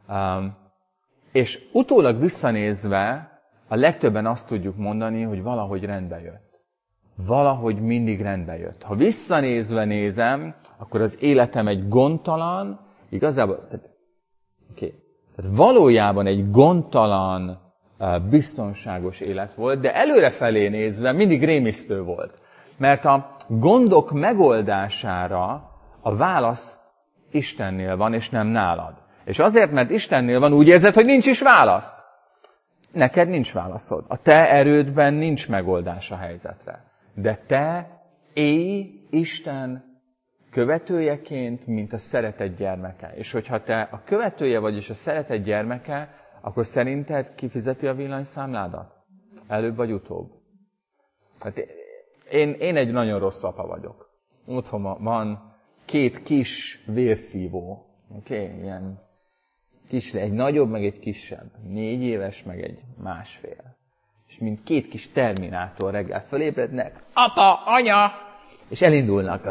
És utólag visszanézve, a legtöbben azt tudjuk mondani, hogy valahogy rendbe jött. Valahogy mindig rendbe jött. Ha visszanézve nézem, akkor az életem egy gondtalan, igazából, tehát valójában egy gondtalan, biztonságos élet volt, de előrefelé nézve mindig rémisztő volt. Mert a gondok megoldására a válasz Istennél van, és nem nálad. És azért, mert Istennél van, úgy érzed, hogy nincs is válasz. Neked nincs válaszod. A te erődben nincs megoldás a helyzetre. De te élj Isten követőjeként, mint a szeretett gyermeke. És hogyha te a követője vagy, és a szeretett gyermeke, akkor szerinted kifizeti a villanyszámládat? Előbb vagy utóbb? Hát én egy nagyon rossz apa vagyok. Otthon van 2 kis vérszívó. Ilyen kis, egy nagyobb, meg egy kisebb. 4 éves, meg egy 1,5. És mint 2 kis terminátor reggel fölébrednek. Apa, anya! És elindulnak.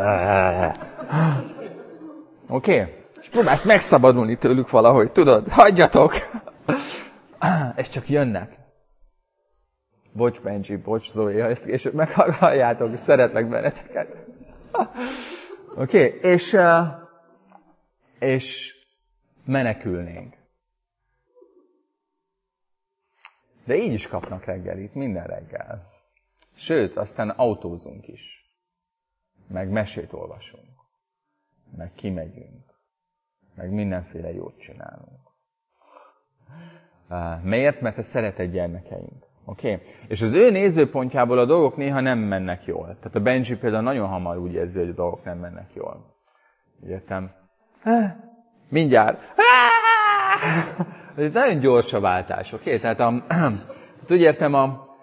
És próbálsz megszabadulni tőlük valahogy, tudod? Hagyjatok! És csak jönnek. Bocs, Benji, bocs, Zoe, ha ezt később meghalljátok, szeretlek benneteket. És menekülnénk. De így is kapnak reggelit, minden reggel. Sőt, aztán autózunk is. Meg mesét olvasunk. Meg kimegyünk. Meg mindenféle jót csinálunk. Miért? Mert a szeretett gyermekeink. És az ő nézőpontjából a dolgok néha nem mennek jól. Tehát a Benji például nagyon hamar úgy érzi, hogy a dolgok nem mennek jól. Értem? Mindjárt. Ez nagyon gyors a váltás, Tehát úgy értem,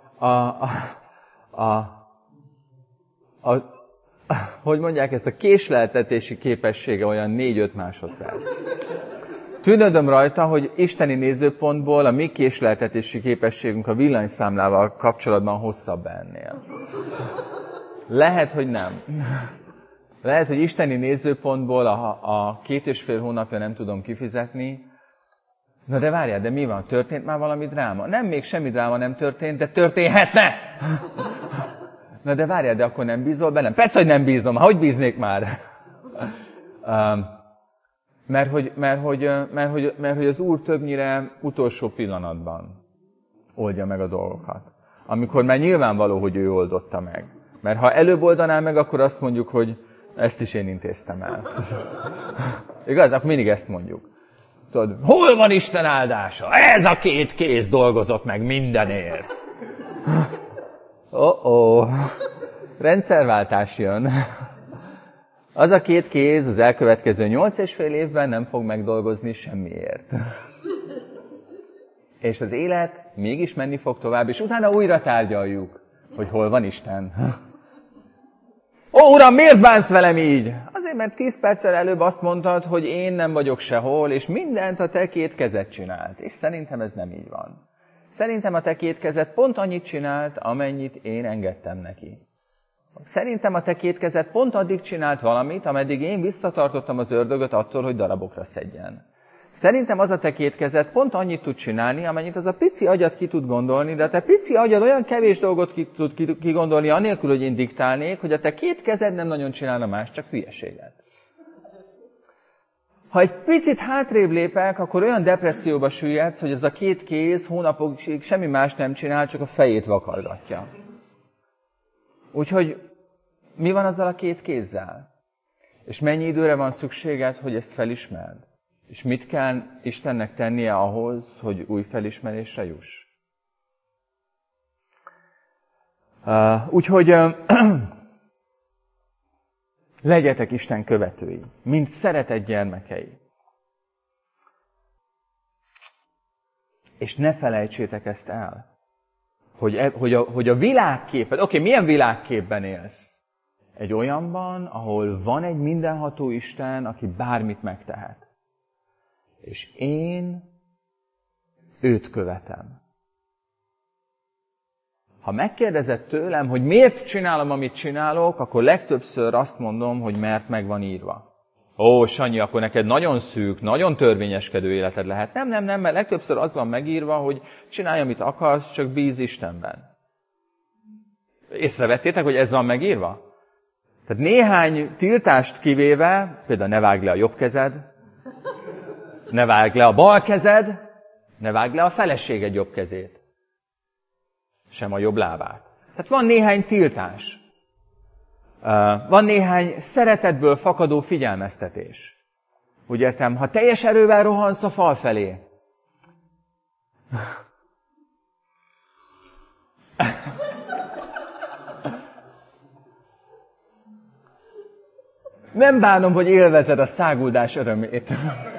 hogy mondják ezt, a késleltetési képessége olyan 4-5 másodperc. Tűnödöm rajta, hogy isteni nézőpontból a mi késleltetési képességünk a villanyszámlával kapcsolatban hosszabb ennél. Lehet, hogy nem. Lehet, hogy isteni nézőpontból a 2,5 hónapja nem tudom kifizetni. Na de várjál, de mi van? Történt már valami dráma? Nem, még semmi dráma nem történt, de történhetne! Na de várjál, de akkor nem bízol bennem? Persze, hogy nem bízom, hogy bíznék már? Mert hogy az Úr többnyire utolsó pillanatban oldja meg a dolgokat. Amikor már nyilvánvaló, hogy ő oldotta meg. Mert ha előbb oldaná meg, akkor azt mondjuk, hogy ezt is én intéztem el. Igaz? Akkor mindig ezt mondjuk. Tudod, hol van Isten áldása? Ez a 2 kéz dolgozott meg mindenért. Rendszerváltás jön. Az a 2 kéz az elkövetkező 8,5 évben nem fog megdolgozni semmiért. És az élet mégis menni fog tovább, és utána újra tárgyaljuk, hogy hol van Isten. Ó, Uram, miért bánsz velem így? Azért, mert 10 perccel előbb azt mondtad, hogy én nem vagyok sehol, és mindent a te 2 kezed csinált. És szerintem ez nem így van. Szerintem a te 2 kezed pont annyit csinált, amennyit én engedtem neki. Szerintem a te 2 kezed pont addig csinált valamit, ameddig én visszatartottam az ördögöt attól, hogy darabokra szedjen. Szerintem az a te 2 kezed pont annyit tud csinálni, amennyit az a pici agyad ki tud gondolni, de a te pici agyad olyan kevés dolgot ki tud kigondolni, anélkül, hogy én diktálnék, hogy a te 2 kezed nem nagyon csinálna más, csak hülyeséget. Ha egy picit hátrébb lépek, akkor olyan depresszióba süllyedsz, hogy az a 2 kéz hónapokig semmi más nem csinál, csak a fejét vakargatja. Úgyhogy mi van azzal a 2 kézzel? És mennyi időre van szükséged, hogy ezt felismerd? És mit kell Istennek tennie ahhoz, hogy új felismerésre juss? Úgyhogy legyetek Isten követői, mint szeretett gyermekei. És ne felejtsétek ezt el, hogy a világképed, oké, milyen világképben élsz? Egy olyanban, ahol van egy mindenható Isten, aki bármit megtehet. És én őt követem. Ha megkérdezed tőlem, hogy miért csinálom, amit csinálok, akkor legtöbbször azt mondom, hogy mert meg van írva. Ó, Sanyi, akkor neked nagyon szűk, nagyon törvényeskedő életed lehet. Nem, mert legtöbbször az van megírva, hogy csinálj, amit akarsz, csak bíz Istenben. Észrevettétek, hogy ez van megírva? Tehát néhány tiltást kivéve, például ne vágd le a jobb kezed, ne vágd le a bal kezed, ne vágd le a feleséged jobb kezét. Sem a jobb lábát. Tehát van néhány tiltás. Van néhány szeretetből fakadó figyelmeztetés. Úgy értem, ha teljes erővel rohansz a fal felé, nem bánom, hogy élvezed a száguldás örömét.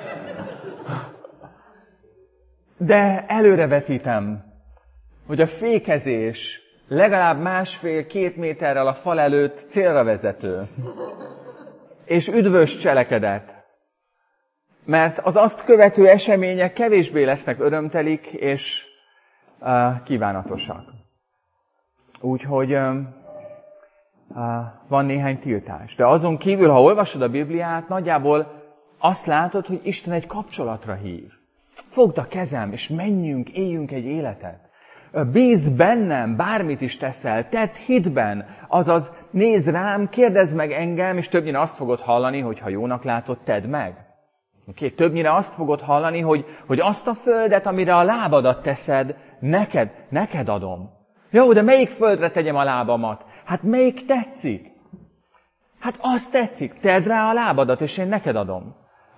De előrevetítem, hogy a fékezés legalább 1,5-2 méterrel a fal előtt célra vezető. És üdvös cselekedet. Mert az azt követő események kevésbé lesznek örömtelik és kívánatosak. Úgyhogy van néhány tiltás. De azon kívül, ha olvasod a Bibliát, nagyjából azt látod, hogy Isten egy kapcsolatra hív. Fogd a kezem, és menjünk, éljünk egy életet. Bízz bennem, bármit is teszel, tedd hitben, azaz nézz rám, kérdezd meg engem, és többnyire azt fogod hallani, hogy ha jónak látod, tedd meg. Okay? Többnyire azt fogod hallani, hogy azt a földet, amire a lábadat teszed, neked adom. Jó, de melyik földre tegyem a lábamat? Hát melyik tetszik? Hát az tetszik, tedd rá a lábadat, és én neked adom.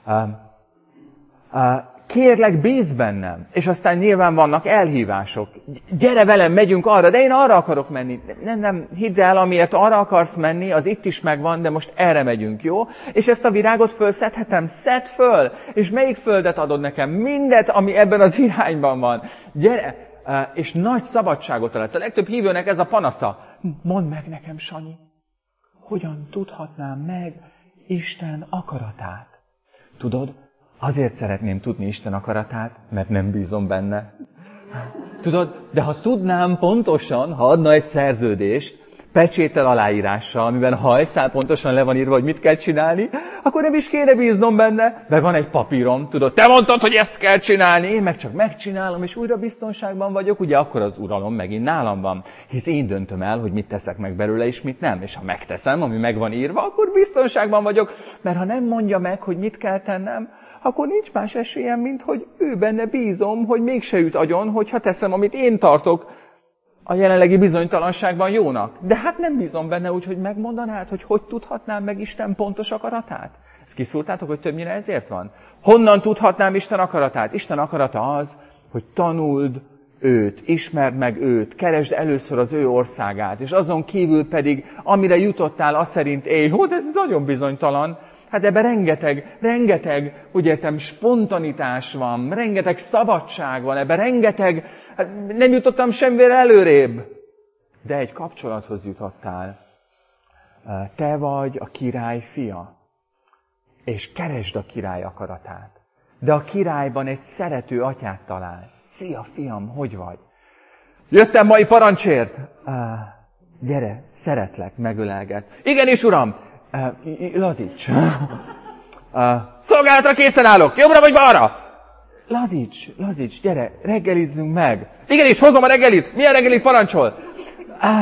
Kérlek, bízz bennem. És aztán nyilván vannak elhívások. Gyere velem, megyünk arra, de én arra akarok menni. Nem, hidd el, amiért arra akarsz menni, az itt is megvan, de most erre megyünk, jó? És ezt a virágot fölszedhetem? Szedd föl! És melyik földet adod nekem? Mindet, ami ebben az irányban van. Gyere! És nagy szabadságot találsz. A legtöbb hívőnek ez a panasza. Mondd meg nekem, Sanyi, hogyan tudhatnám meg Isten akaratát? Tudod, azért szeretném tudni Isten akaratát, mert nem bízom benne. Tudod, de ha tudnám pontosan, ha adna egy szerződést, pecséttel, aláírással, amiben hajszál pontosan le van írva, hogy mit kell csinálni, akkor nem is kéne bíznom benne, mert van egy papírom, tudod, te mondtad, hogy ezt kell csinálni, én meg csak megcsinálom, és újra biztonságban vagyok, ugye akkor az uralom megint nálam van. Hisz én döntöm el, hogy mit teszek meg belőle, és mit nem. És ha megteszem, ami meg van írva, akkor biztonságban vagyok, mert ha nem mondja meg, hogy mit kell tennem, akkor nincs más esélyem, mint hogy ő benne bízom, hogy mégse üt agyon, hogyha teszem, amit én tartok a jelenlegi bizonytalanságban jónak. De hát nem bízom benne, úgyhogy megmondanád, hogy tudhatnám meg Isten pontos akaratát? Ezt kiszúrtátok, hogy többnyire ezért van? Honnan tudhatnám Isten akaratát? Isten akarata az, hogy tanuld őt, ismerd meg őt, keresd először az ő országát, és azon kívül pedig, amire jutottál, az szerint élj. De ez nagyon bizonytalan. Hát ebben rengeteg, úgy értem, spontanitás van, rengeteg szabadság van, ebben rengeteg, nem jutottam semmire előrébb. De egy kapcsolathoz jutottál. Te vagy a király fia, és keresd a király akaratát. De a királyban egy szerető atyát találsz. Szia, fiam, hogy vagy? Jöttem mai parancsért. Gyere, szeretlek, megölelget. Igenis, uram! Lazíts. Szolgálatra készen állok, jobbra vagy balra? Lazíts, gyere, reggelizzünk meg. Igenis, hozom a reggelit. Milyen reggelit parancsol?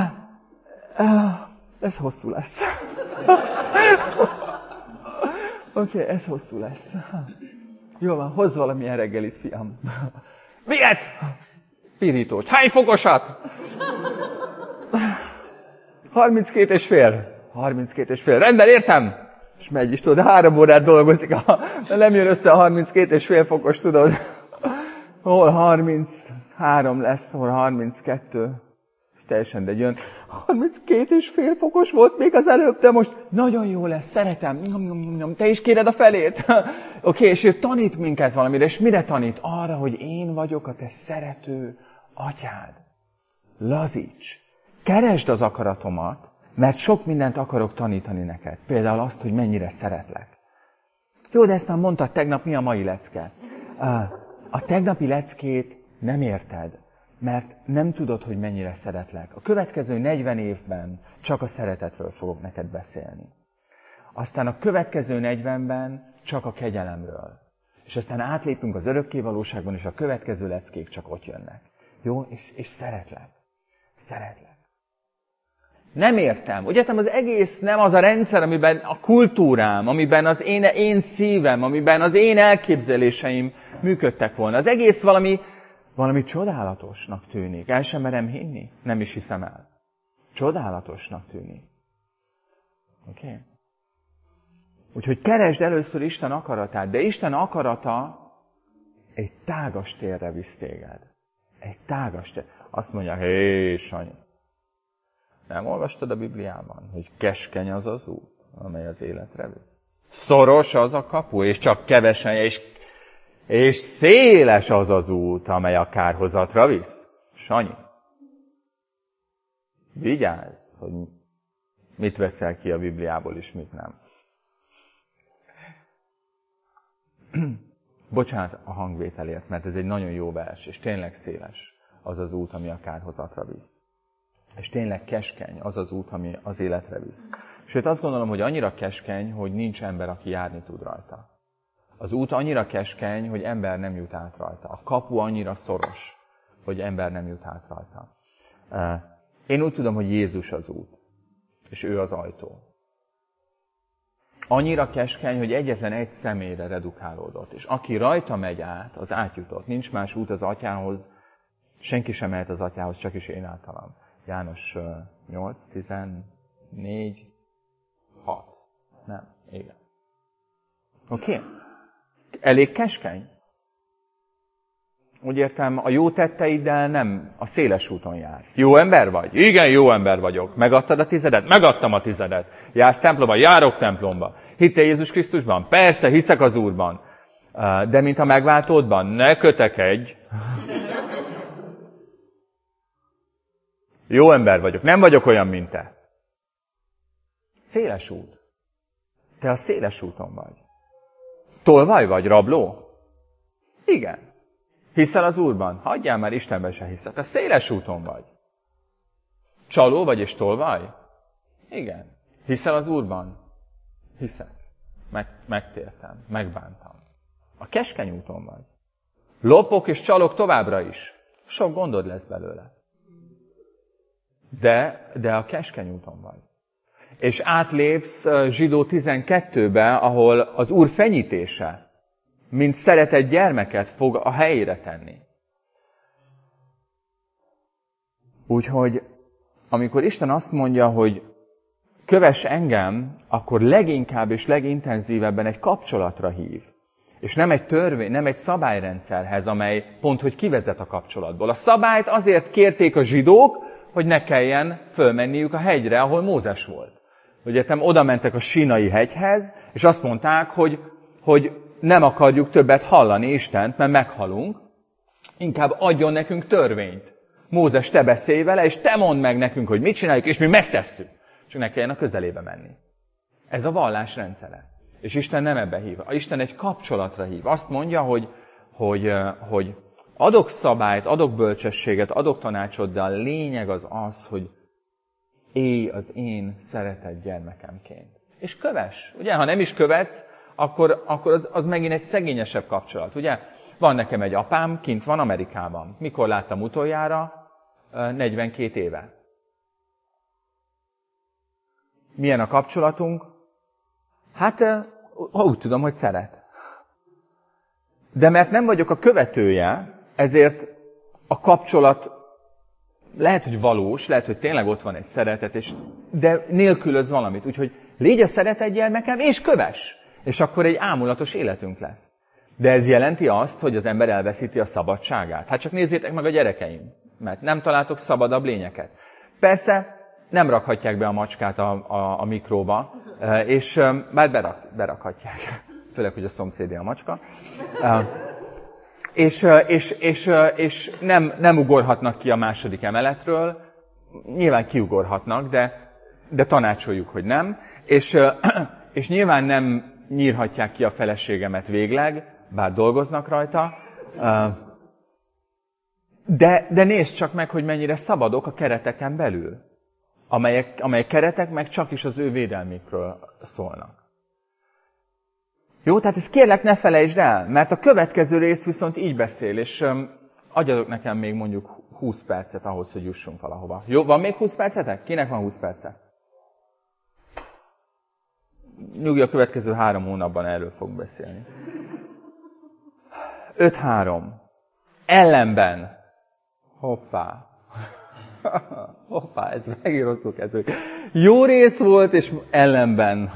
Ez hosszú lesz. Oké, ez hosszú lesz. Jó van, hozz valamilyen reggelit, fiam. Miért? Pirítóst. Hány fokosat? 32,5. 32,5. Rendben, értem. És megy is, tudod, 3 órát dolgozik, de nem jön össze a 32,5 fokos, tudod. Hol 33 lesz, hol 32. Teljesen, de jön. 32,5 fokos volt még az előbb, de most nagyon jó lesz, szeretem. Te is kéred a felét. Oké, és ő tanít minket valamire, és mire tanít? Arra, hogy én vagyok a te szerető atyád. Lazíts. Keresd az akaratomat, mert sok mindent akarok tanítani neked. Például azt, hogy mennyire szeretlek. Jó, de ezt már mondtad tegnap, mi a mai lecke? A tegnapi leckét nem érted, mert nem tudod, hogy mennyire szeretlek. A következő 40 évben csak a szeretetről fogok neked beszélni. Aztán a következő 40-ben csak a kegyelemről. És aztán átlépünk az örökké valóságban, és a következő leckék csak ott jönnek. Jó? És szeretlek. Szeretlek. Nem értem. Ugye az egész nem az a rendszer, amiben a kultúrám, amiben az én szívem, amiben az én elképzeléseim működtek volna. Az egész valami csodálatosnak tűnik. El sem merem hinni. Nem is hiszem el. Csodálatosnak tűnik. Oké? Úgyhogy keresd először Isten akaratát, de Isten akarata egy tágas térre visz téged. Egy tágas tér. Azt mondja, hé, Sanyi, nem olvastad a Bibliában, hogy keskeny az az út, amely az életre visz? Szoros az a kapu, és csak kevesen, és széles az az út, amely a kárhozatra visz. Sanyi, vigyázz, hogy mit veszel ki a Bibliából, és mit nem. Bocsánat a hangvételért, mert ez egy nagyon jó vers, és tényleg széles az az út, ami a kárhozatra visz. És tényleg keskeny az az út, ami az életre visz. Sőt, azt gondolom, hogy annyira keskeny, hogy nincs ember, aki járni tud rajta. Az út annyira keskeny, hogy ember nem jut át rajta. A kapu annyira szoros, hogy ember nem jut át rajta. Én úgy tudom, hogy Jézus az út, és ő az ajtó. Annyira keskeny, hogy egyetlen egy személyre redukálódott. És aki rajta megy át, az átjutott. Nincs más út az atyához, senki sem mehet az atyához, csak is én általam. János 8, 14, 6. Nem, igen. Oké? Elég keskeny? Úgy értem, a jó tetteiddel nem a széles úton jársz. Jó ember vagy? Igen, jó ember vagyok. Megadtad a 10? Megadtam a 10. Jársz templomba? Járok templomba. Hittél Jézus Krisztusban? Persze, hiszek az Úrban. De mint a megváltódban, ne kötekedj. Jó ember vagyok. Nem vagyok olyan, mint te. Széles út. Te a széles úton vagy. Tolvaj vagy, rabló? Igen. Hiszel az Úrban? Hagyjál már, Istenben se hiszed. Te széles úton vagy. Csaló vagy és tolvaj? Igen. Hiszel az Úrban? Hiszek. Megtértem. Megbántam. A keskeny úton vagy. Lopok és csalok továbbra is. Sok gondod lesz belőle. De a keskeny úton vagy. És átlépsz Zsidó 12-be, ahol az Úr fenyítése, mint szeretett gyermeket fog a helyére tenni. Úgyhogy, amikor Isten azt mondja, hogy kövess engem, akkor leginkább és legintenzívebben egy kapcsolatra hív. És nem egy törvény, nem egy szabályrendszerhez, amely pont, hogy kivezet a kapcsolatból. A szabályt azért kérték a zsidók, hogy ne kelljen fölmenniük a hegyre, ahol Mózes volt. Ugye oda mentek a Sínai hegyhez, és azt mondták, hogy nem akarjuk többet hallani Istent, mert meghalunk, inkább adjon nekünk törvényt. Mózes, te beszélj vele, és te mondd meg nekünk, hogy mit csináljuk, és mi megtesszük. Csak ne kelljen a közelébe menni. Ez a vallás rendszere. És Isten nem ebbe hív. Isten egy kapcsolatra hív. Azt mondja, hogy adok szabályt, adok bölcsességet, adok tanácsot, de a lényeg az, hogy élj az én szeretett gyermekemként. És kövess. Ugye, ha nem is követsz, akkor az megint egy szegényesebb kapcsolat. Ugye, van nekem egy apám, kint van Amerikában. Mikor láttam utoljára? 42 éve. Milyen a kapcsolatunk? Hát Úgy tudom, hogy szeret. De mert nem vagyok a követője, ezért a kapcsolat lehet, hogy valós, lehet, hogy tényleg ott van egy szeretet, de nélkülöz valamit. Úgyhogy légy a szeretet gyermekem, és kövess! És akkor egy ámulatos életünk lesz. De ez jelenti azt, hogy az ember elveszíti a szabadságát. Hát csak nézzétek meg a gyerekeim, mert nem találtok szabadabb lényeket. Persze nem rakhatják be a macskát a mikróba, és bár berakhatják, főleg, hogy a szomszédé a macska. És nem ugorhatnak ki a második emeletről. Nyilván kiugorhatnak, de tanácsoljuk, hogy nem. És nyilván nem nyírhatják ki a feleségemet végleg, bár dolgoznak rajta. De nézd csak meg, hogy mennyire szabadok a kereteken belül, amelyek keretek meg csak is az ő védelmükről szólnak. Jó, tehát ezt kérlek ne felejtsd el, mert a következő rész viszont így beszél, és adjatok nekem még mondjuk 20 percet ahhoz, hogy jussunk valahova. Jó, van még 20 percetek? Kinek van 20 perce? Nyugi, a következő 3 hónapban erről fog beszélni. 5.3. Ellenben. Hoppá. Hoppá, ez megint rosszul kezdődik. Jó rész volt, és ellenben.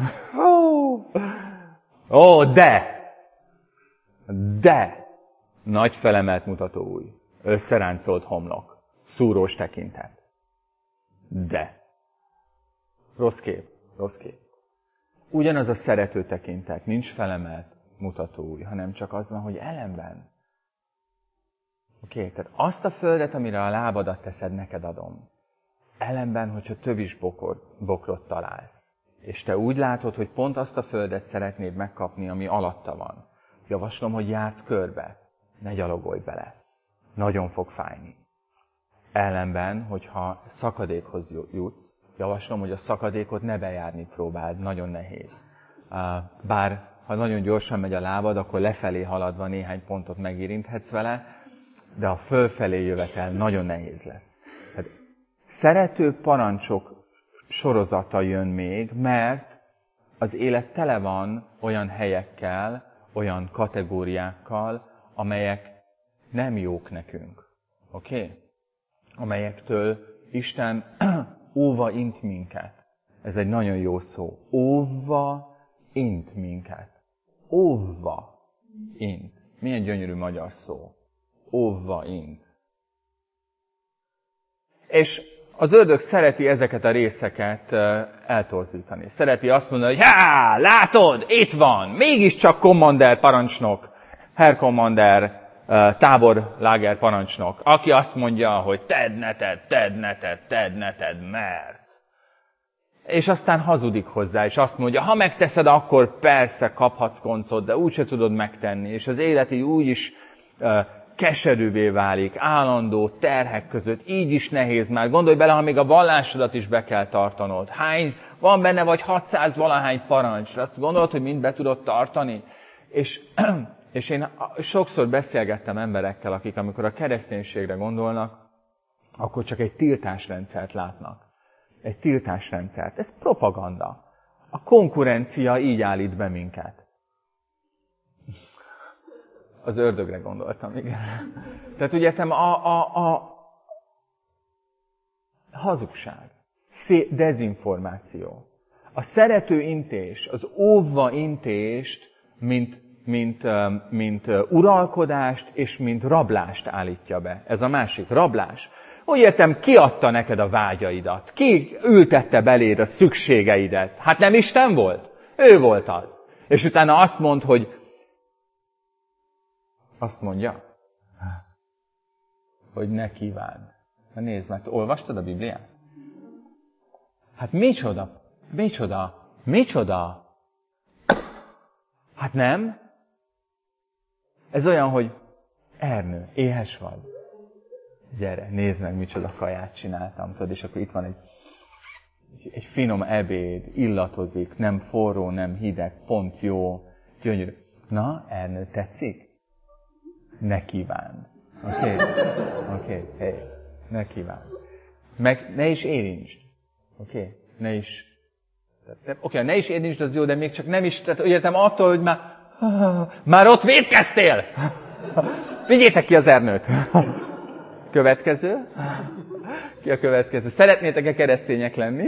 De. Nagy felemelt mutatóujj. Összeráncolt homlok. Szúrós tekintet. De. Rossz kép. Ugyanaz a szerető tekintet, nincs felemelt mutatóujj, hanem csak az van, hogy ellenben. Oké, tehát azt a földet, amire a lábadat teszed, neked adom. Ellenben, hogyha több is bokrot találsz, és te úgy látod, hogy pont azt a földet szeretnéd megkapni, ami alatta van. Javaslom, hogy járd körbe, ne gyalogolj bele. Nagyon fog fájni. Ellenben, hogyha szakadékhoz jutsz, javaslom, hogy a szakadékot ne bejárni próbáld, nagyon nehéz. Bár, ha nagyon gyorsan megy a lábad, akkor lefelé haladva néhány pontot megérinthetsz vele, de a fölfelé jövetel nagyon nehéz lesz. Tehát szerető parancsok sorozata jön még, mert az élet tele van olyan helyekkel, olyan kategóriákkal, amelyek nem jók nekünk. Oké? Amelyektől Isten óva int minket. Ez egy nagyon jó szó. Óva int minket. Óva int. Milyen gyönyörű magyar szó. Óva int. És az ördög szereti ezeket a részeket eltorzítani. Szereti azt mondani, hogy látod, itt van, mégiscsak kommander parancsnok, Herr Commander, táborláger parancsnok, aki azt mondja, hogy tedd, ne tedd, mert. És aztán hazudik hozzá, és azt mondja, ha megteszed, akkor persze kaphatsz koncot, de úgyse tudod megtenni, és az élet így úgy is keserűvé válik, állandó terhek között, így is nehéz már. Gondolj bele, ha még a vallásodat is be kell tartanod. Van benne vagy 600 valahány parancs, azt gondolod, hogy mind be tudod tartani? És én sokszor beszélgettem emberekkel, akik amikor a kereszténységre gondolnak, akkor csak egy tiltásrendszert látnak. Egy tiltásrendszert. Ez propaganda. A konkurencia így állít be minket. Az ördögre gondoltam, igen. Tehát ugye a hazugság, dezinformáció, a szerető intés, az óvva intést, mint uralkodást és mint rablást állítja be. Ez a másik, rablás. Úgy értem, ki adta neked a vágyaidat? Ki ültette beléd a szükségeidet? Hát nem Isten volt? Ő volt az. És utána azt mond, hogy azt mondja, hogy ne kívánd. Na nézd meg, olvastad a Bibliát? Hát micsoda? Hát nem? Ez olyan, hogy Ernő, éhes vagy? Gyere, nézd meg, micsoda kaját csináltam, tudod, és akkor itt van egy finom ebéd, illatozik, nem forró, nem hideg, pont jó, gyönyörű. Na, Ernő, tetszik? Ne kívánd. Oké, helyez. Ne kívánd. Meg ne is érintsd. Oké? Ne is Oké, ne is értsd, az jó, de még csak nem is, tehát értem attól, hogy már ott vétkeztél! Vigyétek ki az Ernőt! Következő. Ki a következő? Szeretnétek-e keresztények lenni?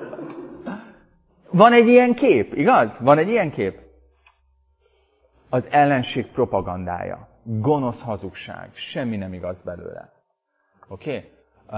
Van egy ilyen kép, igaz? Van egy ilyen kép? Az ellenség propagandája. Gonosz hazugság. Semmi nem igaz belőle. Oké?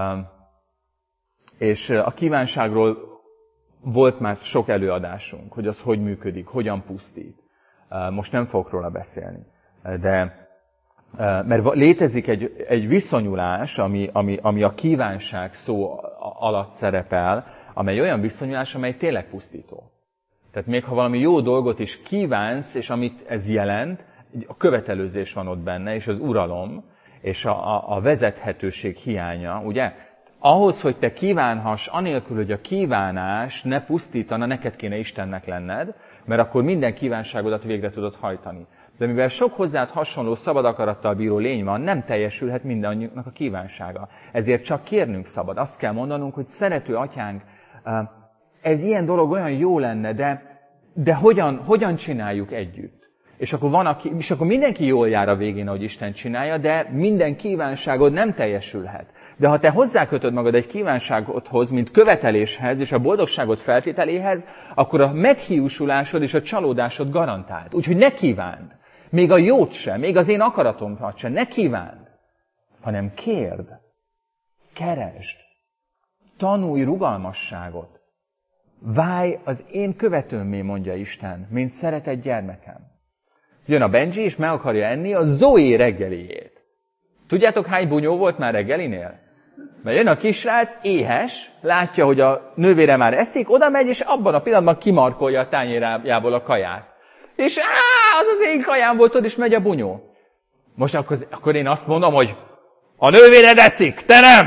És a kívánságról volt már sok előadásunk, hogy az hogy működik, hogyan pusztít. Most nem fogok róla beszélni. De, mert létezik egy viszonyulás, ami a kívánság szó alatt szerepel, amely olyan viszonyulás, amely tényleg pusztító. Tehát még ha valami jó dolgot is kívánsz, és amit ez jelent, a követelőzés van ott benne, és az uralom, és a vezethetőség hiánya, ugye? Ahhoz, hogy te kívánhass, anélkül, hogy a kívánás ne pusztítana, neked kéne Istennek lenned, mert akkor minden kívánságodat végre tudod hajtani. De mivel sok hozzád hasonló szabad akarattal bíró lény van, nem teljesülhet mindannyiunknak a kívánsága. Ezért csak kérnünk szabad. Azt kell mondanunk, hogy szerető atyánk, ez ilyen dolog olyan jó lenne, de hogyan csináljuk együtt? És akkor mindenki jól jár a végén, ahogy Isten csinálja, de minden kívánságod nem teljesülhet. De ha te hozzákötöd magad egy kívánságodhoz, mint követeléshez, és a boldogságod feltételéhez, akkor a meghiúsulásod és a csalódásod garantált. Úgyhogy ne kívánd. Még a jót sem, még az én akaratomhat sem. Ne kívánd. Hanem kérd. Keresd. Tanulj rugalmasságot. Válj az én követőmmé, mondja Isten, mint szeretett gyermekem. Jön a Benji, és meg akarja enni a Zoe reggeliét. Tudjátok, hány bunyó volt már reggelinél? Mert jön a kisrác, éhes, látja, hogy a nővére már eszik, oda megy, és abban a pillanatban kimarkolja a tányérjából a kaját. És az az én kajám volt, és megy a bunyó. Most akkor én azt mondom, hogy a nővéred eszik, te nem!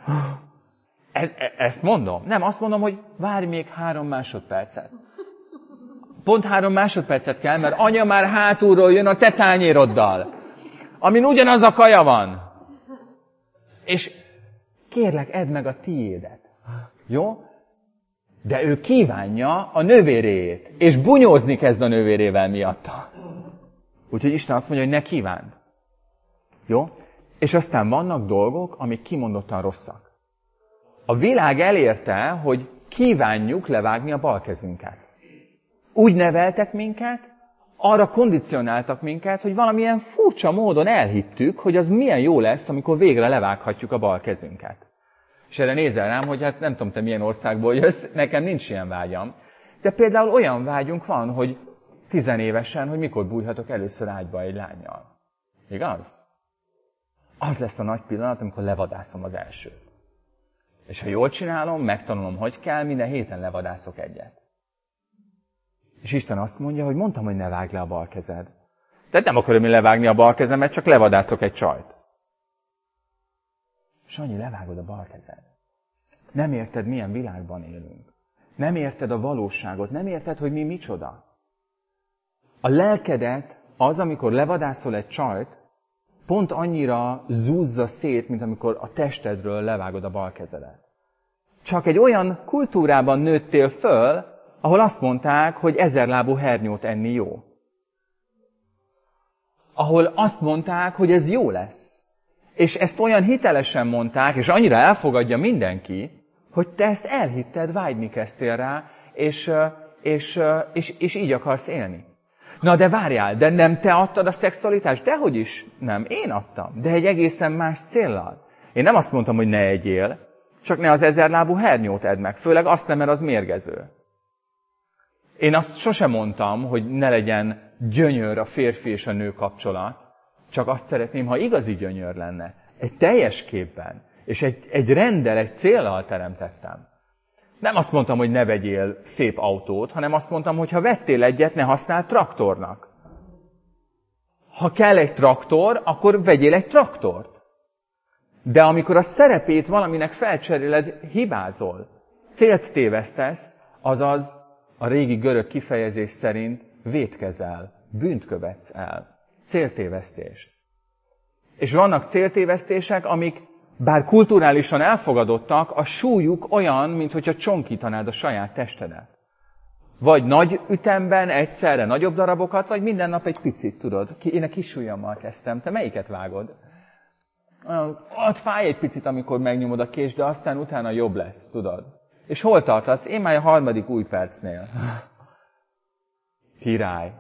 Ezt mondom? Nem, azt mondom, hogy várj még 3 másodpercet. Pont 3 másodpercet kell, mert anya már hátulról jön a te tányéroddal, amin ugyanaz a kaja van. És kérlek, edd meg a tiédet. Jó? De ő kívánja a nővéréjét, és bunyózni kezd a nővérével miatta. Úgyhogy Isten azt mondja, hogy ne kívánd. Jó? És aztán vannak dolgok, amik kimondottan rosszak. A világ elérte, hogy kívánjuk levágni a bal kezünket. Úgy neveltek minket, arra kondicionáltak minket, hogy valamilyen furcsa módon elhittük, hogy az milyen jó lesz, amikor végre levághatjuk a bal kezünket. És erre nézel rám, hogy hát nem tudom, te milyen országból jössz, nekem nincs ilyen vágyam. De például olyan vágyunk van, hogy 10 évesen, hogy mikor bújhatok először ágyba egy lánnyal. Igaz? Az lesz a nagy pillanat, amikor levadászom az elsőt. És ha jól csinálom, megtanulom, hogy kell, minden héten levadászok egyet. És Isten azt mondja, hogy mondtam, hogy ne vágd le a bal kezed. Tehát nem akarom én levágni a bal kezemet, csak levadászok egy csajt. Sanyi, levágod a bal kezed. Nem érted, milyen világban élünk. Nem érted a valóságot, nem érted, hogy mi micsoda. A lelkedet az, amikor levadászol egy csajt, pont annyira zúzza szét, mint amikor a testedről levágod a bal kezedet. Csak egy olyan kultúrában nőttél föl, ahol azt mondták, hogy 1000 lábú hernyót enni jó. Ahol azt mondták, hogy ez jó lesz. És ezt olyan hitelesen mondták, és annyira elfogadja mindenki, hogy te ezt elhitted, vágyni kezdtél rá, és így akarsz élni. Na de várjál, de nem te adtad a szexualitást? Dehogy is nem, én adtam, de egy egészen más céllal. Én nem azt mondtam, hogy ne egyél, csak ne az 1000 lábú hernyót edd meg, főleg azt nem, mert az mérgező. Én azt sosem mondtam, hogy ne legyen gyönyör a férfi és a nő kapcsolat, csak azt szeretném, ha igazi gyönyör lenne. Egy teljes képben, és egy renddel, egy céllal teremtettem. Nem azt mondtam, hogy ne vegyél szép autót, hanem azt mondtam, hogy ha vettél egyet, ne használd traktornak. Ha kell egy traktor, akkor vegyél egy traktort. De amikor a szerepét valaminek felcseréled, hibázol. Célt tévesztesz, azaz a régi görög kifejezés szerint vétkezel, bűnt követsz el. Céltévesztést. És vannak céltévesztések, amik bár kulturálisan elfogadottak, a súlyuk olyan, minthogyha csonkítanád a saját testedet. Vagy nagy ütemben, egyszerre nagyobb darabokat, vagy minden nap egy picit, tudod. Én a kis ujjammal kezdtem. Te melyiket vágod? Ott fáj egy picit, amikor megnyomod a kést, de aztán utána jobb lesz, tudod. És hol tartasz? Én már a 3. új percnél. Király.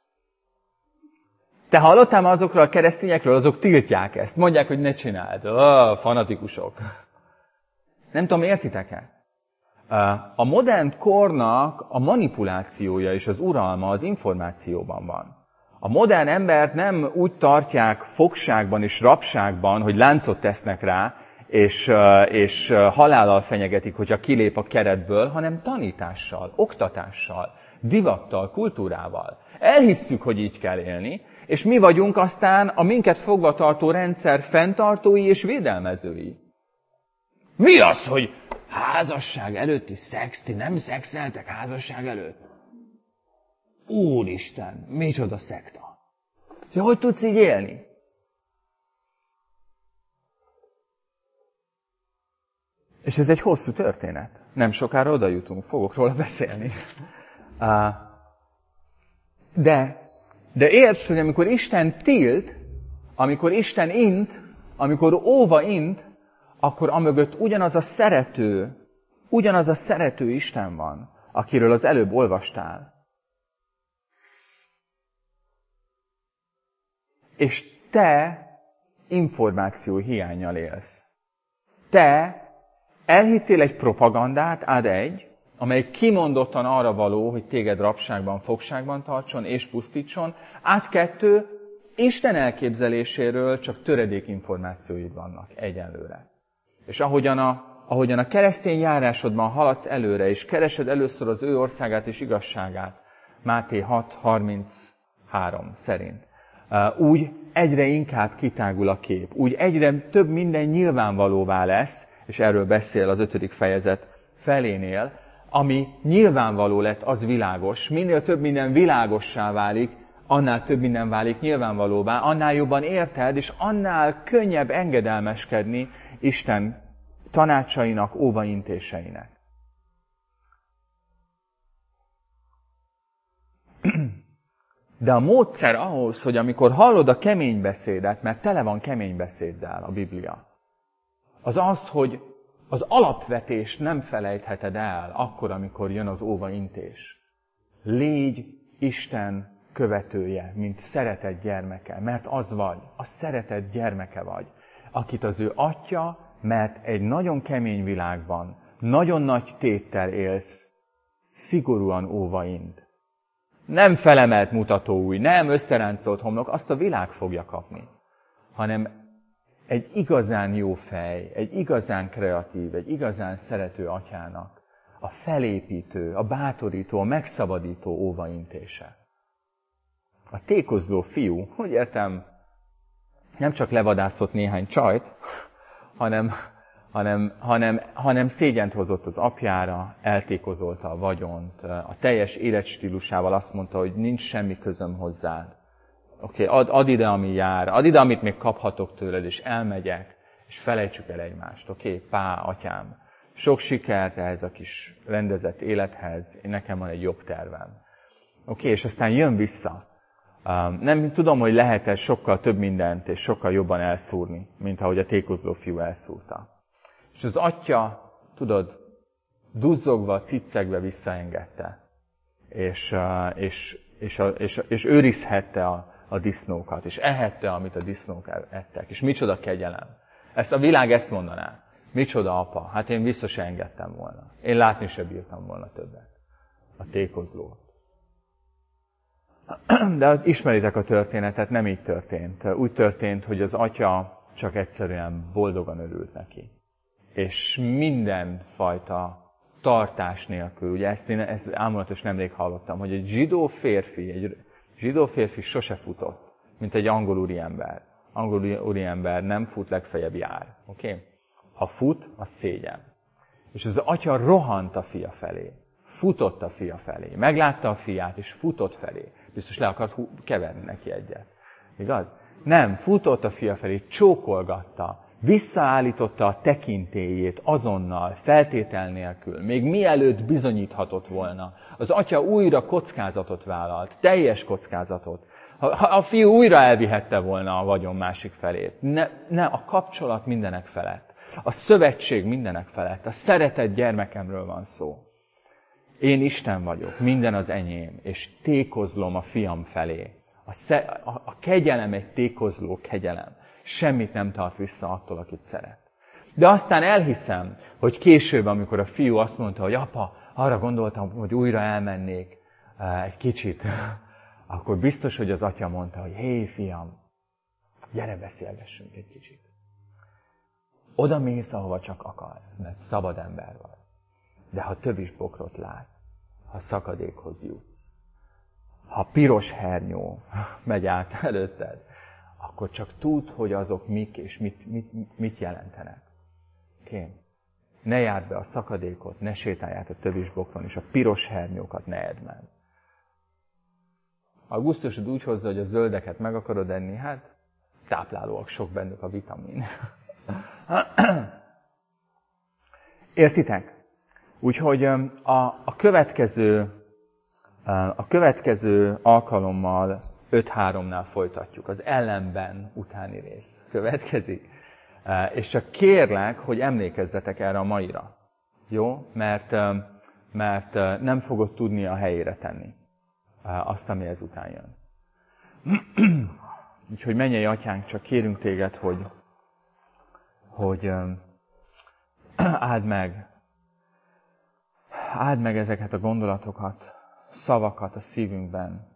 Te hallottál már azokról a keresztényekről? Azok tiltják ezt. Mondják, hogy ne csináld. Fanatikusok. Nem tudom, értitek-e? A modern kornak a manipulációja és az uralma az információban van. A modern embert nem úgy tartják fogságban és rabságban, hogy láncot tesznek rá, és halállal fenyegetik, hogyha kilép a keretből, hanem tanítással, oktatással, divattal, kultúrával. Elhisszük, hogy így kell élni, és mi vagyunk aztán a minket fogvatartó rendszer fenntartói és védelmezői. Mi az, hogy házasság előtti szex? Ti nem szexeltek házasság előtt? Úristen, micsoda szekta! Ja, hogy tudsz így élni? És ez egy hosszú történet. Nem sokára oda jutunk, fogok róla beszélni. De értsd, hogy amikor Isten tilt, amikor Isten int, amikor óva int, akkor amögött ugyanaz a szerető Isten van, akiről az előbb olvastál. És te információ hiánnyal élsz. Te elhittél egy propagandát, amely kimondottan arra való, hogy téged rabságban, fogságban tartson és pusztítson. 2, Isten elképzeléséről csak töredék információid vannak egyenlőre. És ahogyan a keresztény járásodban haladsz előre, és keresed először az ő országát és igazságát, Máté 6:33 szerint, úgy egyre inkább kitágul a kép, úgy egyre több minden nyilvánvalóvá lesz, és erről beszél az 5. fejezet felénél, ami nyilvánvaló lett, az világos. Minél több minden világossá válik, annál több minden válik nyilvánvalóvá, annál jobban érted, és annál könnyebb engedelmeskedni Isten tanácsainak, óvaintéseinek. De a módszer ahhoz, hogy amikor hallod a kemény beszédet, mert tele van kemény beszéddel a Biblia, az az, hogy az alapvetést nem felejtheted el akkor, amikor jön az óvaintés. Légy Isten követője, mint szeretett gyermeke, mert az vagy, a szeretett gyermeke vagy, akit az ő atya, mert egy nagyon kemény világban, nagyon nagy téttel élsz, szigorúan óvaint. Nem felemelt mutatóujj, nem összeráncolt homlok, azt a világ fogja kapni, hanem egy igazán jó fej, egy igazán kreatív, egy igazán szerető atyának a felépítő, a bátorító, a megszabadító óvaintése. A tékozló fiú, úgy értem, nem csak levadászott néhány csajt, hanem szégyent hozott az apjára, eltékozolta a vagyont, a teljes életstílusával azt mondta, hogy nincs semmi közöm hozzád. Oké, add ide, ami jár, add ide, amit még kaphatok tőled, és elmegyek, és felejtsük el egymást. Oké, pá, atyám, sok sikert ehhez a kis rendezett élethez, nekem van egy jobb tervem. Oké, és aztán jön vissza. Nem tudom, hogy lehet-e sokkal több mindent, és sokkal jobban elszúrni, mint ahogy a tékozló fiú elszúrta. És az atya, tudod, duzzogva, ciccegve visszaengedte, és őrizhette a disznókat, és ehette, amit a disznók ettek. És micsoda kegyelem. A világ ezt mondaná. Micsoda apa. Hát én vissza se engedtem volna. Én látni se bírtam volna többet. A tékozló. De ismeritek a történetet, nem így történt. Úgy történt, hogy az atya csak egyszerűen boldogan örült neki. És mindenfajta tartás nélkül, ugye ezt ámulatos nemrég hallottam, hogy egy zsidó férfi sose futott, mint egy angol úriember. Angol úriember nem fut, legfeljebb jár. Okay? Ha fut, az szégyen. És az atya rohant a fia felé. Futott a fia felé. Meglátta a fiát, és futott felé. Biztos le akart keverni neki egyet. Igaz? Nem, futott a fia felé, csókolgatta, Visszaállította a tekintélyét azonnal, feltétel nélkül, még mielőtt bizonyíthatott volna. Az atya újra kockázatot vállalt, teljes kockázatot. A fiú újra elvihette volna a vagyon másik felét. Ne, a kapcsolat mindenek felett. A szövetség mindenek felett. A szeretett gyermekemről van szó. Én Isten vagyok, minden az enyém, és tékozlom a fiam felé. A kegyelem egy tékozló kegyelem. Semmit nem tart vissza attól, akit szeret. De aztán elhiszem, hogy később, amikor a fiú azt mondta, hogy apa, arra gondoltam, hogy újra elmennék egy kicsit, akkor biztos, hogy az atya mondta, hogy hé, fiam, gyere, beszélgessünk egy kicsit. Oda mész, ahova csak akarsz, mert szabad ember vagy. De ha tövis bokrot látsz, ha szakadékhoz jutsz, ha piros hernyó megy át előtted, akkor csak tudd, hogy azok mik és mit jelentenek. Kém, ne járd be a szakadékot, ne sétálj át a tövisbokron, és a piros hernyókat ne edd meg. Augusztusod úgy hozza, hogy a zöldeket meg akarod enni, hát táplálóak, sok bennük a vitamin. Értitek? Úgyhogy a következő alkalommal 5-3-nál folytatjuk. Az ellenben utáni rész következik. És csak kérlek, hogy emlékezzetek erre a maira. Jó? Mert nem fogod tudni a helyére tenni azt, ami ezután jön. Úgyhogy mennyei atyánk, csak kérünk téged, hogy áld meg ezeket a gondolatokat, szavakat a szívünkben.